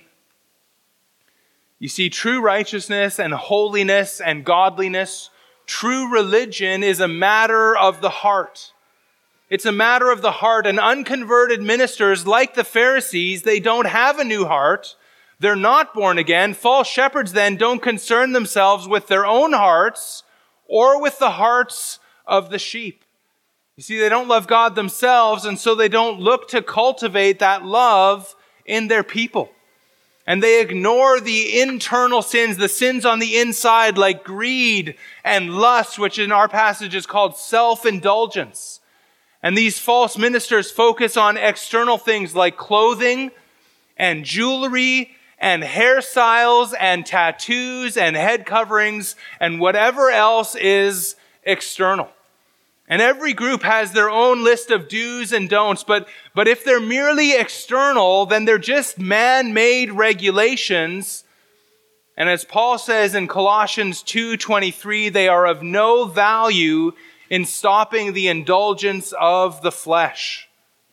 Speaker 1: You see, true righteousness and holiness and godliness, true religion is a matter of the heart. It's a matter of the heart, and unconverted ministers like the Pharisees, they don't have a new heart. They're not born again. False shepherds then don't concern themselves with their own hearts or with the hearts of the sheep. You see, they don't love God themselves, and so they don't look to cultivate that love in their people. And they ignore the internal sins, the sins on the inside like greed and lust, which in our passage is called self-indulgence. And these false ministers focus on external things like clothing and jewelry and hairstyles and tattoos and head coverings and whatever else is external. And every group has their own list of do's and don'ts, but if they're merely external, then they're just man-made regulations. And as Paul says in Colossians 2:23, they are of no value in stopping the indulgence of the flesh.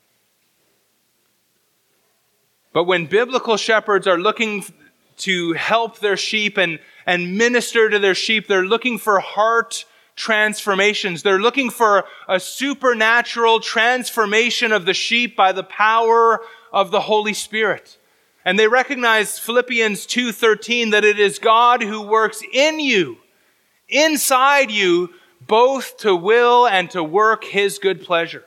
Speaker 1: But when biblical shepherds are looking to help their sheep and minister to their sheep, they're looking for heart transformations. They're looking for a supernatural transformation of the sheep by the power of the Holy Spirit. And they recognize Philippians 2:13, that it is God who works in you, inside you, both to will and to work His good pleasure.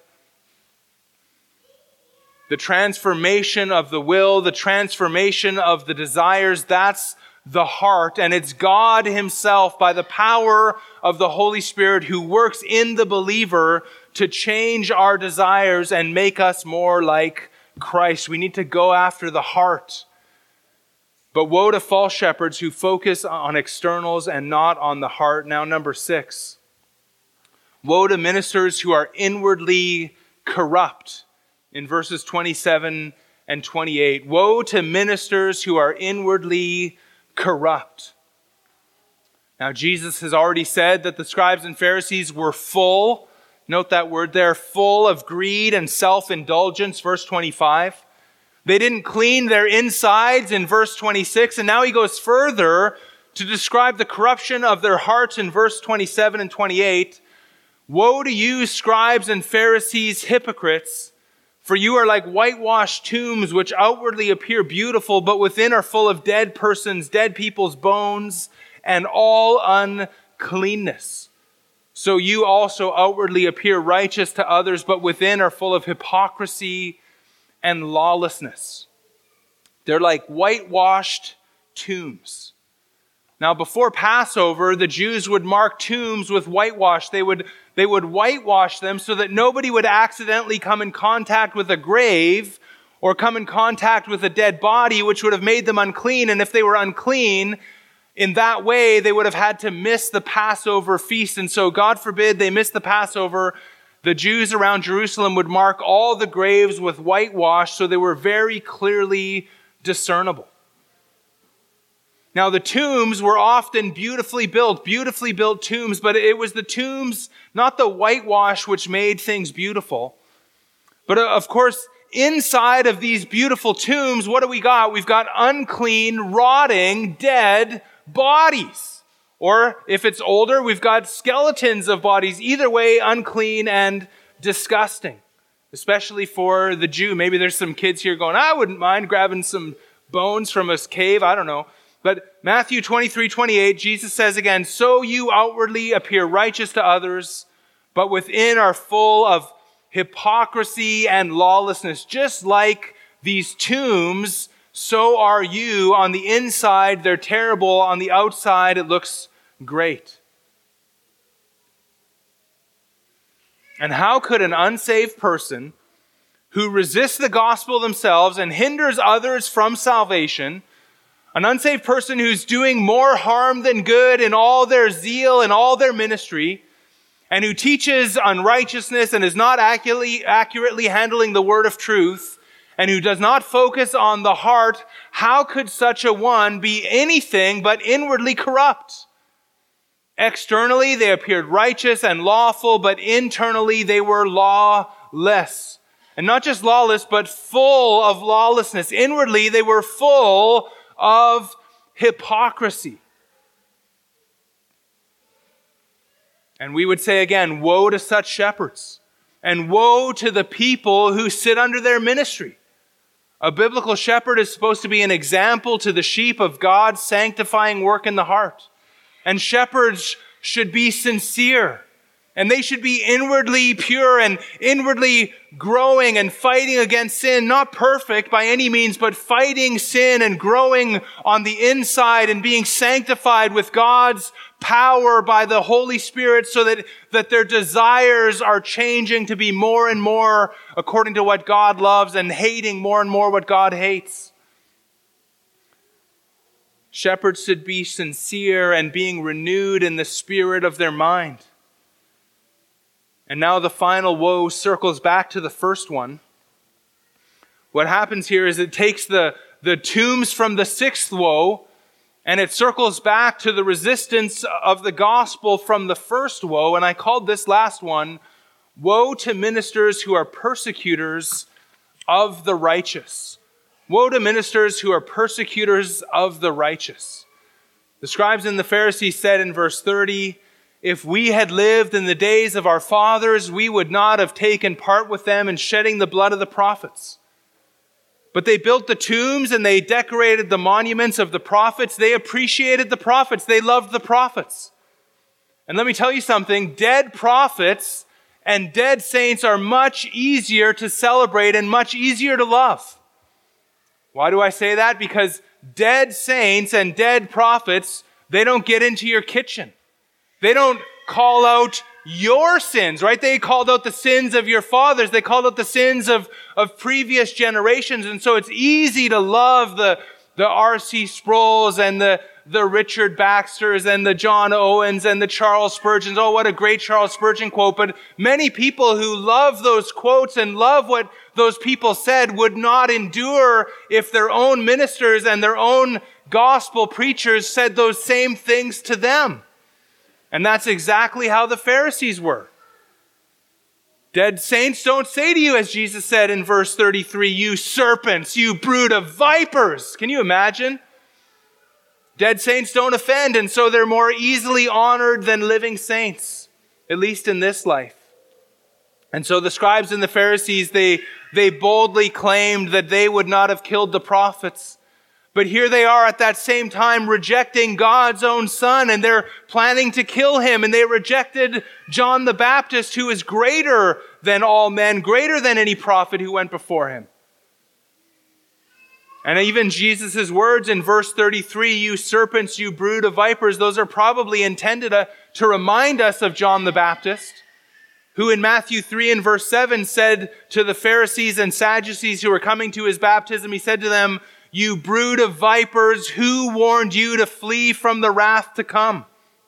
Speaker 1: The transformation of the will, the transformation of the desires, that's the heart. And it's God Himself, by the power of the Holy Spirit, who works in the believer to change our desires and make us more like Christ. We need to go after the heart. But woe to false shepherds who focus on externals and not on the heart. Now, number 6. Woe to ministers who are inwardly corrupt. In verses 27 and 28. Woe to ministers who are inwardly corrupt. Now, Jesus has already said that the scribes and Pharisees were full. Note that word there, full of greed and self-indulgence, verse 25. They didn't clean their insides in verse 26. And now he goes further to describe the corruption of their hearts in verse 27 and 28. Woe to you, scribes and Pharisees, hypocrites, for you are like whitewashed tombs, which outwardly appear beautiful, but within are full of dead persons, dead people's bones, and all uncleanness. So you also outwardly appear righteous to others, but within are full of hypocrisy and lawlessness. They're like whitewashed tombs. Now, before Passover, the Jews would mark tombs with whitewash. They would whitewash them so that nobody would accidentally come in contact with a grave or come in contact with a dead body, which would have made them unclean. And if they were unclean in that way, they would have had to miss the Passover feast. And so, God forbid they miss the Passover. The Jews around Jerusalem would mark all the graves with whitewash so they were very clearly discernible. Now, the tombs were often beautifully built tombs, but it was the tombs, not the whitewash, which made things beautiful. But of course, inside of these beautiful tombs, what do we got? We've got unclean, rotting, dead bodies. Or if it's older, we've got skeletons of bodies. Either way, unclean and disgusting, especially for the Jew. Maybe there's some kids here going, I wouldn't mind grabbing some bones from a cave. I don't know. But Matthew 23:28, Jesus says again, so you outwardly appear righteous to others, but within are full of hypocrisy and lawlessness. Just like these tombs, so are you. On the inside, they're terrible. On the outside, it looks great. And how could an unsaved person who resists the gospel themselves and hinders others from salvation, an unsaved person who's doing more harm than good in all their zeal and all their ministry, and who teaches unrighteousness and is not accurately handling the word of truth, and who does not focus on the heart, how could such a one be anything but inwardly corrupt? Externally, they appeared righteous and lawful, but internally, they were lawless. And not just lawless, but full of lawlessness. Inwardly, they were full of hypocrisy. And we would say again, woe to such shepherds, and woe to the people who sit under their ministry. A biblical shepherd is supposed to be an example to the sheep of God's sanctifying work in the heart. And shepherds should be sincere. And they should be inwardly pure and inwardly growing and fighting against sin. Not perfect by any means, but fighting sin and growing on the inside and being sanctified with God's power by the Holy Spirit so that their desires are changing to be more and more according to what God loves and hating more and more what God hates. Shepherds should be sincere and being renewed in the spirit of their mind. And now the final woe circles back to the first one. What happens here is it takes the tombs from the sixth woe and it circles back to the resistance of the gospel from the first woe. And I called this last one, woe to ministers who are persecutors of the righteous. Woe to ministers who are persecutors of the righteous. The scribes and the Pharisees said in verse 30, if we had lived in the days of our fathers, we would not have taken part with them in shedding the blood of the prophets. But they built the tombs and they decorated the monuments of the prophets. They appreciated the prophets. They loved the prophets. And let me tell you something, dead prophets and dead saints are much easier to celebrate and much easier to love. Why do I say that? Because dead saints and dead prophets, they don't get into your kitchen. They don't call out your sins, right? They called out the sins of your fathers. They called out the sins of previous generations. And so it's easy to love the R.C. Sproul's and the Richard Baxter's and the John Owens and the Charles Spurgeon's. Oh, what a great Charles Spurgeon quote. But many people who love those quotes and love what those people said would not endure if their own ministers and their own gospel preachers said those same things to them. And that's exactly how the Pharisees were. Dead saints don't say to you, as Jesus said in verse 33, you serpents, you brood of vipers. Can you imagine? Dead saints don't offend, and so they're more easily honored than living saints, at least in this life. And so the scribes and the Pharisees, they boldly claimed that they would not have killed the prophets. But here they are at that same time rejecting God's own Son, and they're planning to kill him. And they rejected John the Baptist, who is greater than all men, greater than any prophet who went before him. And even Jesus' words in verse 33, "You serpents, you brood of vipers," those are probably intended to remind us of John the Baptist, who in Matthew 3 and verse 7 said to the Pharisees and Sadducees who were coming to his baptism, he said to them, "You brood of vipers, who warned you to flee from the wrath to come?"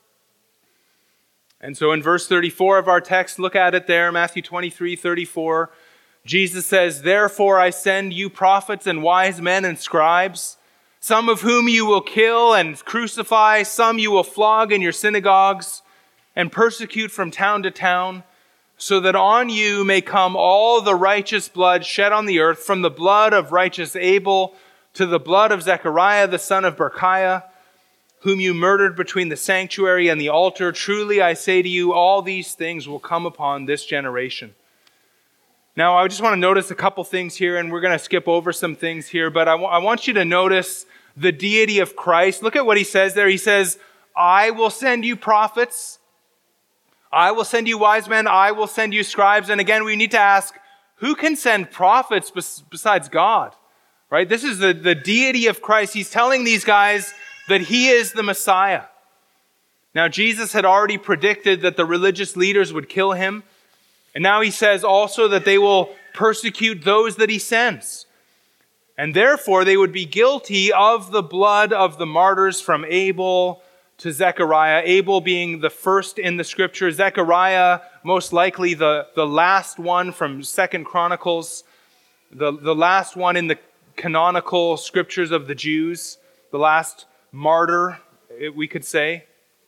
Speaker 1: And so in verse 34 of our text, look at it there, Matthew 23:34, Jesus says, "Therefore I send you prophets and wise men and scribes, some of whom you will kill and crucify, some you will flog in your synagogues and persecute from town to town, so that on you may come all the righteous blood shed on the earth, from the blood of righteous Abel to the blood of Zechariah, the son of Berechiah, whom you murdered between the sanctuary and the altar. Truly I say to you, all these things will come upon this generation." Now, I just want to notice a couple things here, and we're going to skip over some things here, but I want you to notice the deity of Christ. Look at what he says there. He says, "I will send you prophets. I will send you wise men. I will send you scribes." And again, we need to ask, who can send prophets besides God? Right? This is the deity of Christ. He's telling these guys that he is the Messiah. Now, Jesus had already predicted that the religious leaders would kill him. And now he says also that they will persecute those that he sends. And therefore, they would be guilty of the blood of the martyrs from Abel to Zechariah. Abel being the first in the scripture. Zechariah, most likely the last one from 2 Chronicles. The last one in the canonical scriptures of the Jews, the last martyr, we could say.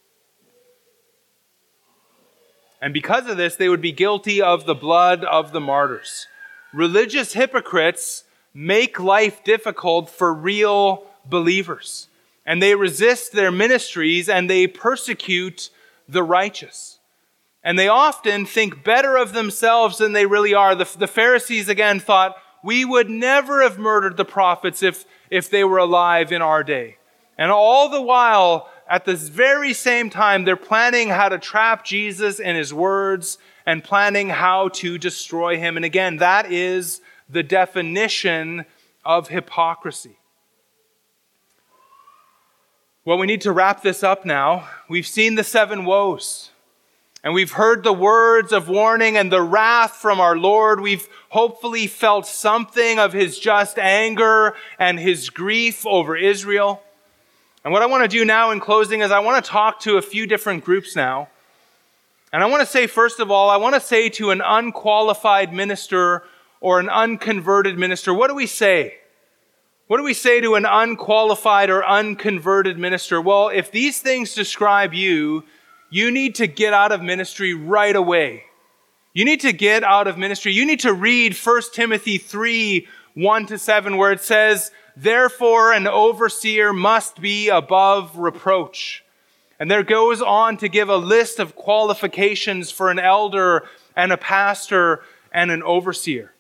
Speaker 1: And because of this, they would be guilty of the blood of the martyrs. Religious hypocrites make life difficult for real believers, and they resist their ministries and they persecute the righteous. And they often think better of themselves than they really are. The Pharisees, again, thought, we would never have murdered the prophets if they were alive in our day. And all the while, at this very same time, they're planning how to trap Jesus in his words and planning how to destroy him. And again, that is the definition of hypocrisy. Well, we need to wrap this up now. We've seen the 7 woes. And we've heard the words of warning and the wrath from our Lord. We've hopefully felt something of his just anger and his grief over Israel. And what I want to do now in closing is I want to talk to a few different groups now. And I want to say, first of all, I want to say to an unqualified minister or an unconverted minister, what do we say? What do we say to an unqualified or unconverted minister? Well, if these things describe you, you need to get out of ministry right away. You need to get out of ministry. You need to read 1 Timothy 3, 1-7, where it says, "Therefore an overseer must be above reproach." And there goes on to give a list of qualifications for an elder and a pastor and an overseer.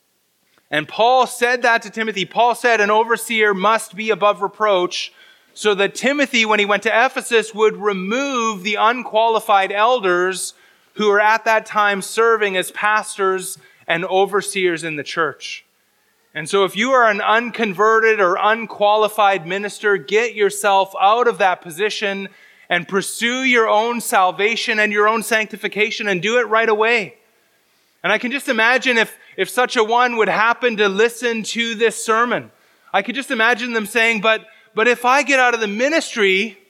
Speaker 1: And Paul said that to Timothy. Paul said an overseer must be above reproach, so that Timothy, when he went to Ephesus, would remove the unqualified elders who were at that time serving as pastors and overseers in the church. And so if you are an unconverted or unqualified minister, get yourself out of that position and pursue your own salvation and your own sanctification, and do it right away. And I can just imagine if such a one would happen to listen to this sermon, I could just imagine them saying, but if I get out of the ministry,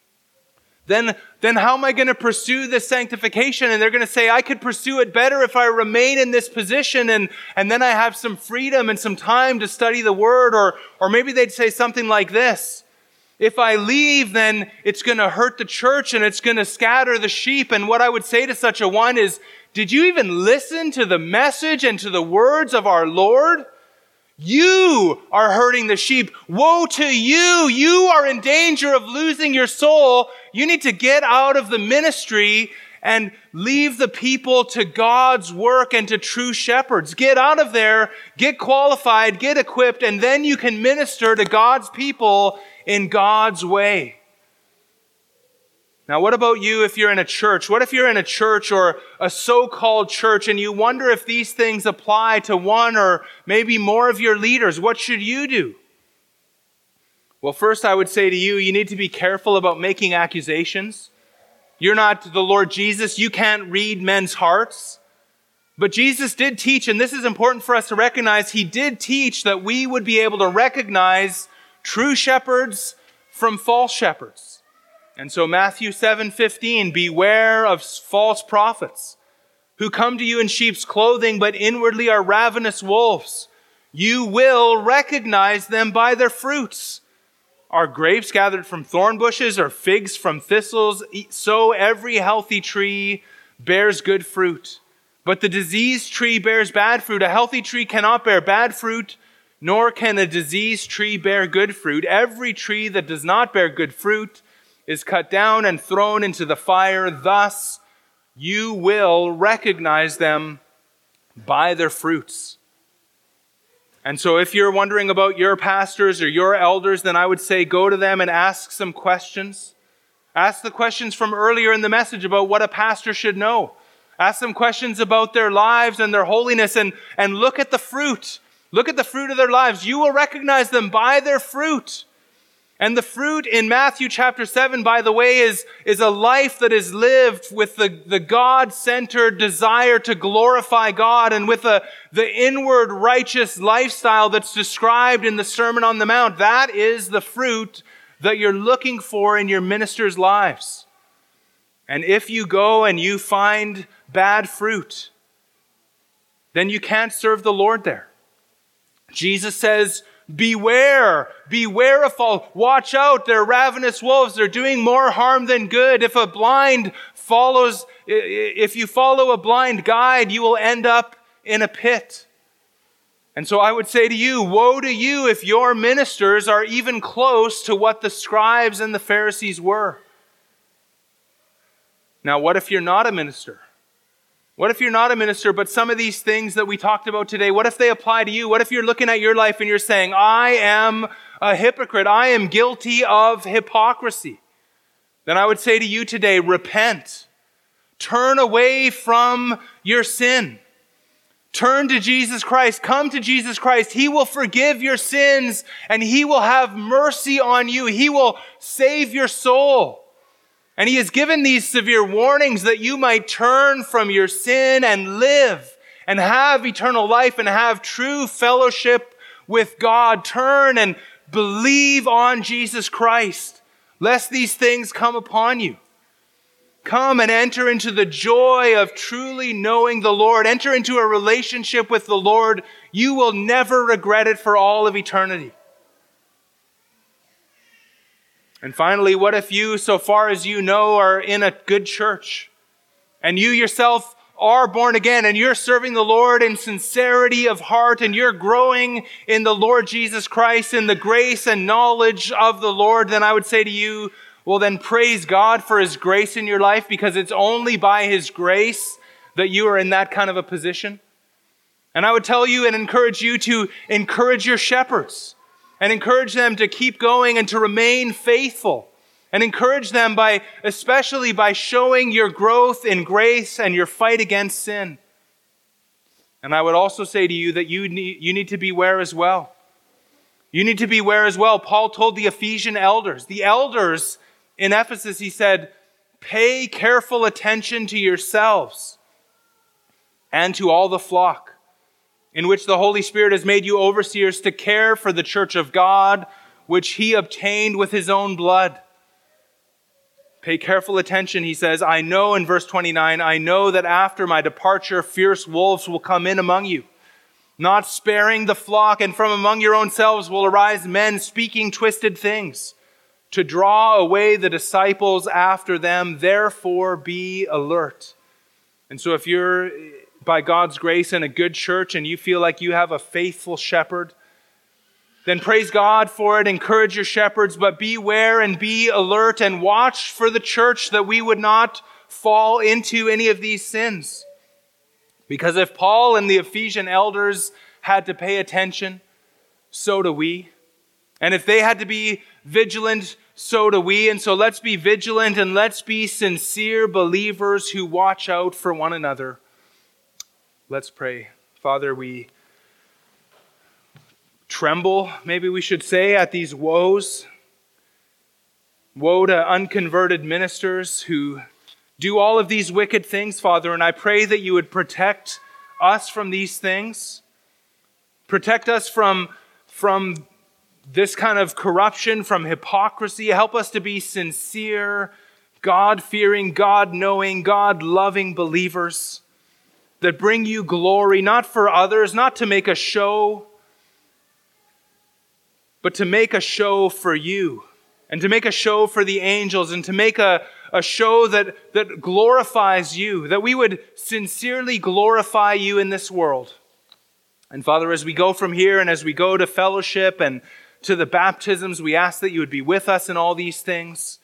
Speaker 1: then how am I going to pursue this sanctification? And they're going to say, I could pursue it better if I remain in this position and then I have some freedom and some time to study the Word. Or maybe they'd say something like this: if I leave, then it's going to hurt the church and it's going to scatter the sheep. And what I would say to such a one is, did you even listen to the message and to the words of our Lord? You are hurting the sheep. Woe to you. You are in danger of losing your soul. You need to get out of the ministry and leave the people to God's work and to true shepherds. Get out of there, get qualified, get equipped, and then you can minister to God's people in God's way. Now, what about you if you're in a church? What if you're in a church or a so-called church and you wonder if these things apply to one or maybe more of your leaders? What should you do? Well, first I would say to you, you need to be careful about making accusations. You're not the Lord Jesus. You can't read men's hearts. But Jesus did teach, and this is important for us to recognize, he did teach that we would be able to recognize true shepherds from false shepherds. And so Matthew 7:15, beware of false prophets who come to you in sheep's clothing, but inwardly are ravenous wolves. You will recognize them by their fruits. Are grapes gathered from thorn bushes or figs from thistles? So every healthy tree bears good fruit. But the diseased tree bears bad fruit. A healthy tree cannot bear bad fruit, nor can a diseased tree bear good fruit. Every tree that does not bear good fruit is cut down and thrown into the fire. Thus, you will recognize them by their fruits. And so if you're wondering about your pastors or your elders, then I would say go to them and ask some questions. Ask the questions from earlier in the message about what a pastor should know. Ask them questions about their lives and their holiness and look at the fruit. Look at the fruit of their lives. You will recognize them by their fruit. And the fruit in Matthew chapter 7, by the way, is a life that is lived with the God-centered desire to glorify God and with the inward righteous lifestyle that's described in the Sermon on the Mount. That is the fruit that you're looking for in your ministers' lives. And if you go and you find bad fruit, then you can't serve the Lord there. Jesus says, beware of false. Watch out, they're ravenous wolves. They're doing more harm than good. If you follow a blind guide, you will end up in a pit. And so I would say to you, woe to you if your ministers are even close to what the scribes and the Pharisees were. Now, what if you're not a minister? What if you're not a minister, but some of these things that we talked about today, what if they apply to you? What if you're looking at your life and you're saying, I am a hypocrite. I am guilty of hypocrisy. Then I would say to you today, repent. Turn away from your sin. Turn to Jesus Christ. Come to Jesus Christ. He will forgive your sins and He will have mercy on you. He will save your soul. And He has given these severe warnings that you might turn from your sin and live and have eternal life and have true fellowship with God. Turn and believe on Jesus Christ, lest these things come upon you. Come and enter into the joy of truly knowing the Lord. Enter into a relationship with the Lord. You will never regret it for all of eternity. And finally, what if you, so far as you know, are in a good church and you yourself are born again and you're serving the Lord in sincerity of heart and you're growing in the Lord Jesus Christ in the grace and knowledge of the Lord, then I would say to you, well, then praise God for His grace in your life, because it's only by His grace that you are in that kind of a position. And I would tell you and encourage you to encourage your shepherds. And encourage them to keep going and to remain faithful. And encourage them especially by showing your growth in grace and your fight against sin. And I would also say to you that you need to beware as well. You need to beware as well. Paul told the Ephesian elders, the elders in Ephesus, he said, pay careful attention to yourselves and to all the flock, in which the Holy Spirit has made you overseers to care for the church of God, which He obtained with His own blood. Pay careful attention, he says. I know, in verse 29, I know that after my departure, fierce wolves will come in among you, not sparing the flock, and from among your own selves will arise men speaking twisted things, to draw away the disciples after them. Therefore, be alert. And so if you're by God's grace in a good church and you feel like you have a faithful shepherd, then praise God for it. Encourage your shepherds, but beware and be alert and watch for the church, that we would not fall into any of these sins. Because if Paul and the Ephesian elders had to pay attention, so do we. And if they had to be vigilant, so do we. And so let's be vigilant and let's be sincere believers who watch out for one another. Let's pray. Father, we tremble, maybe we should say, at these woes. Woe to unconverted ministers who do all of these wicked things, Father. And I pray that you would protect us from these things. Protect us from this kind of corruption, from hypocrisy. Help us to be sincere, God-fearing, God-knowing, God-loving believers that bring you glory, not for others, not to make a show, but to make a show for you, and to make a show for the angels, and to make a show that glorifies you, that we would sincerely glorify you in this world. And Father, as we go from here and as we go to fellowship and to the baptisms, we ask that you would be with us in all these things.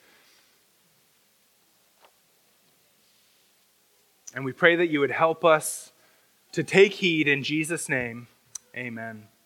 Speaker 1: And we pray that you would help us to take heed in Jesus' name. Amen.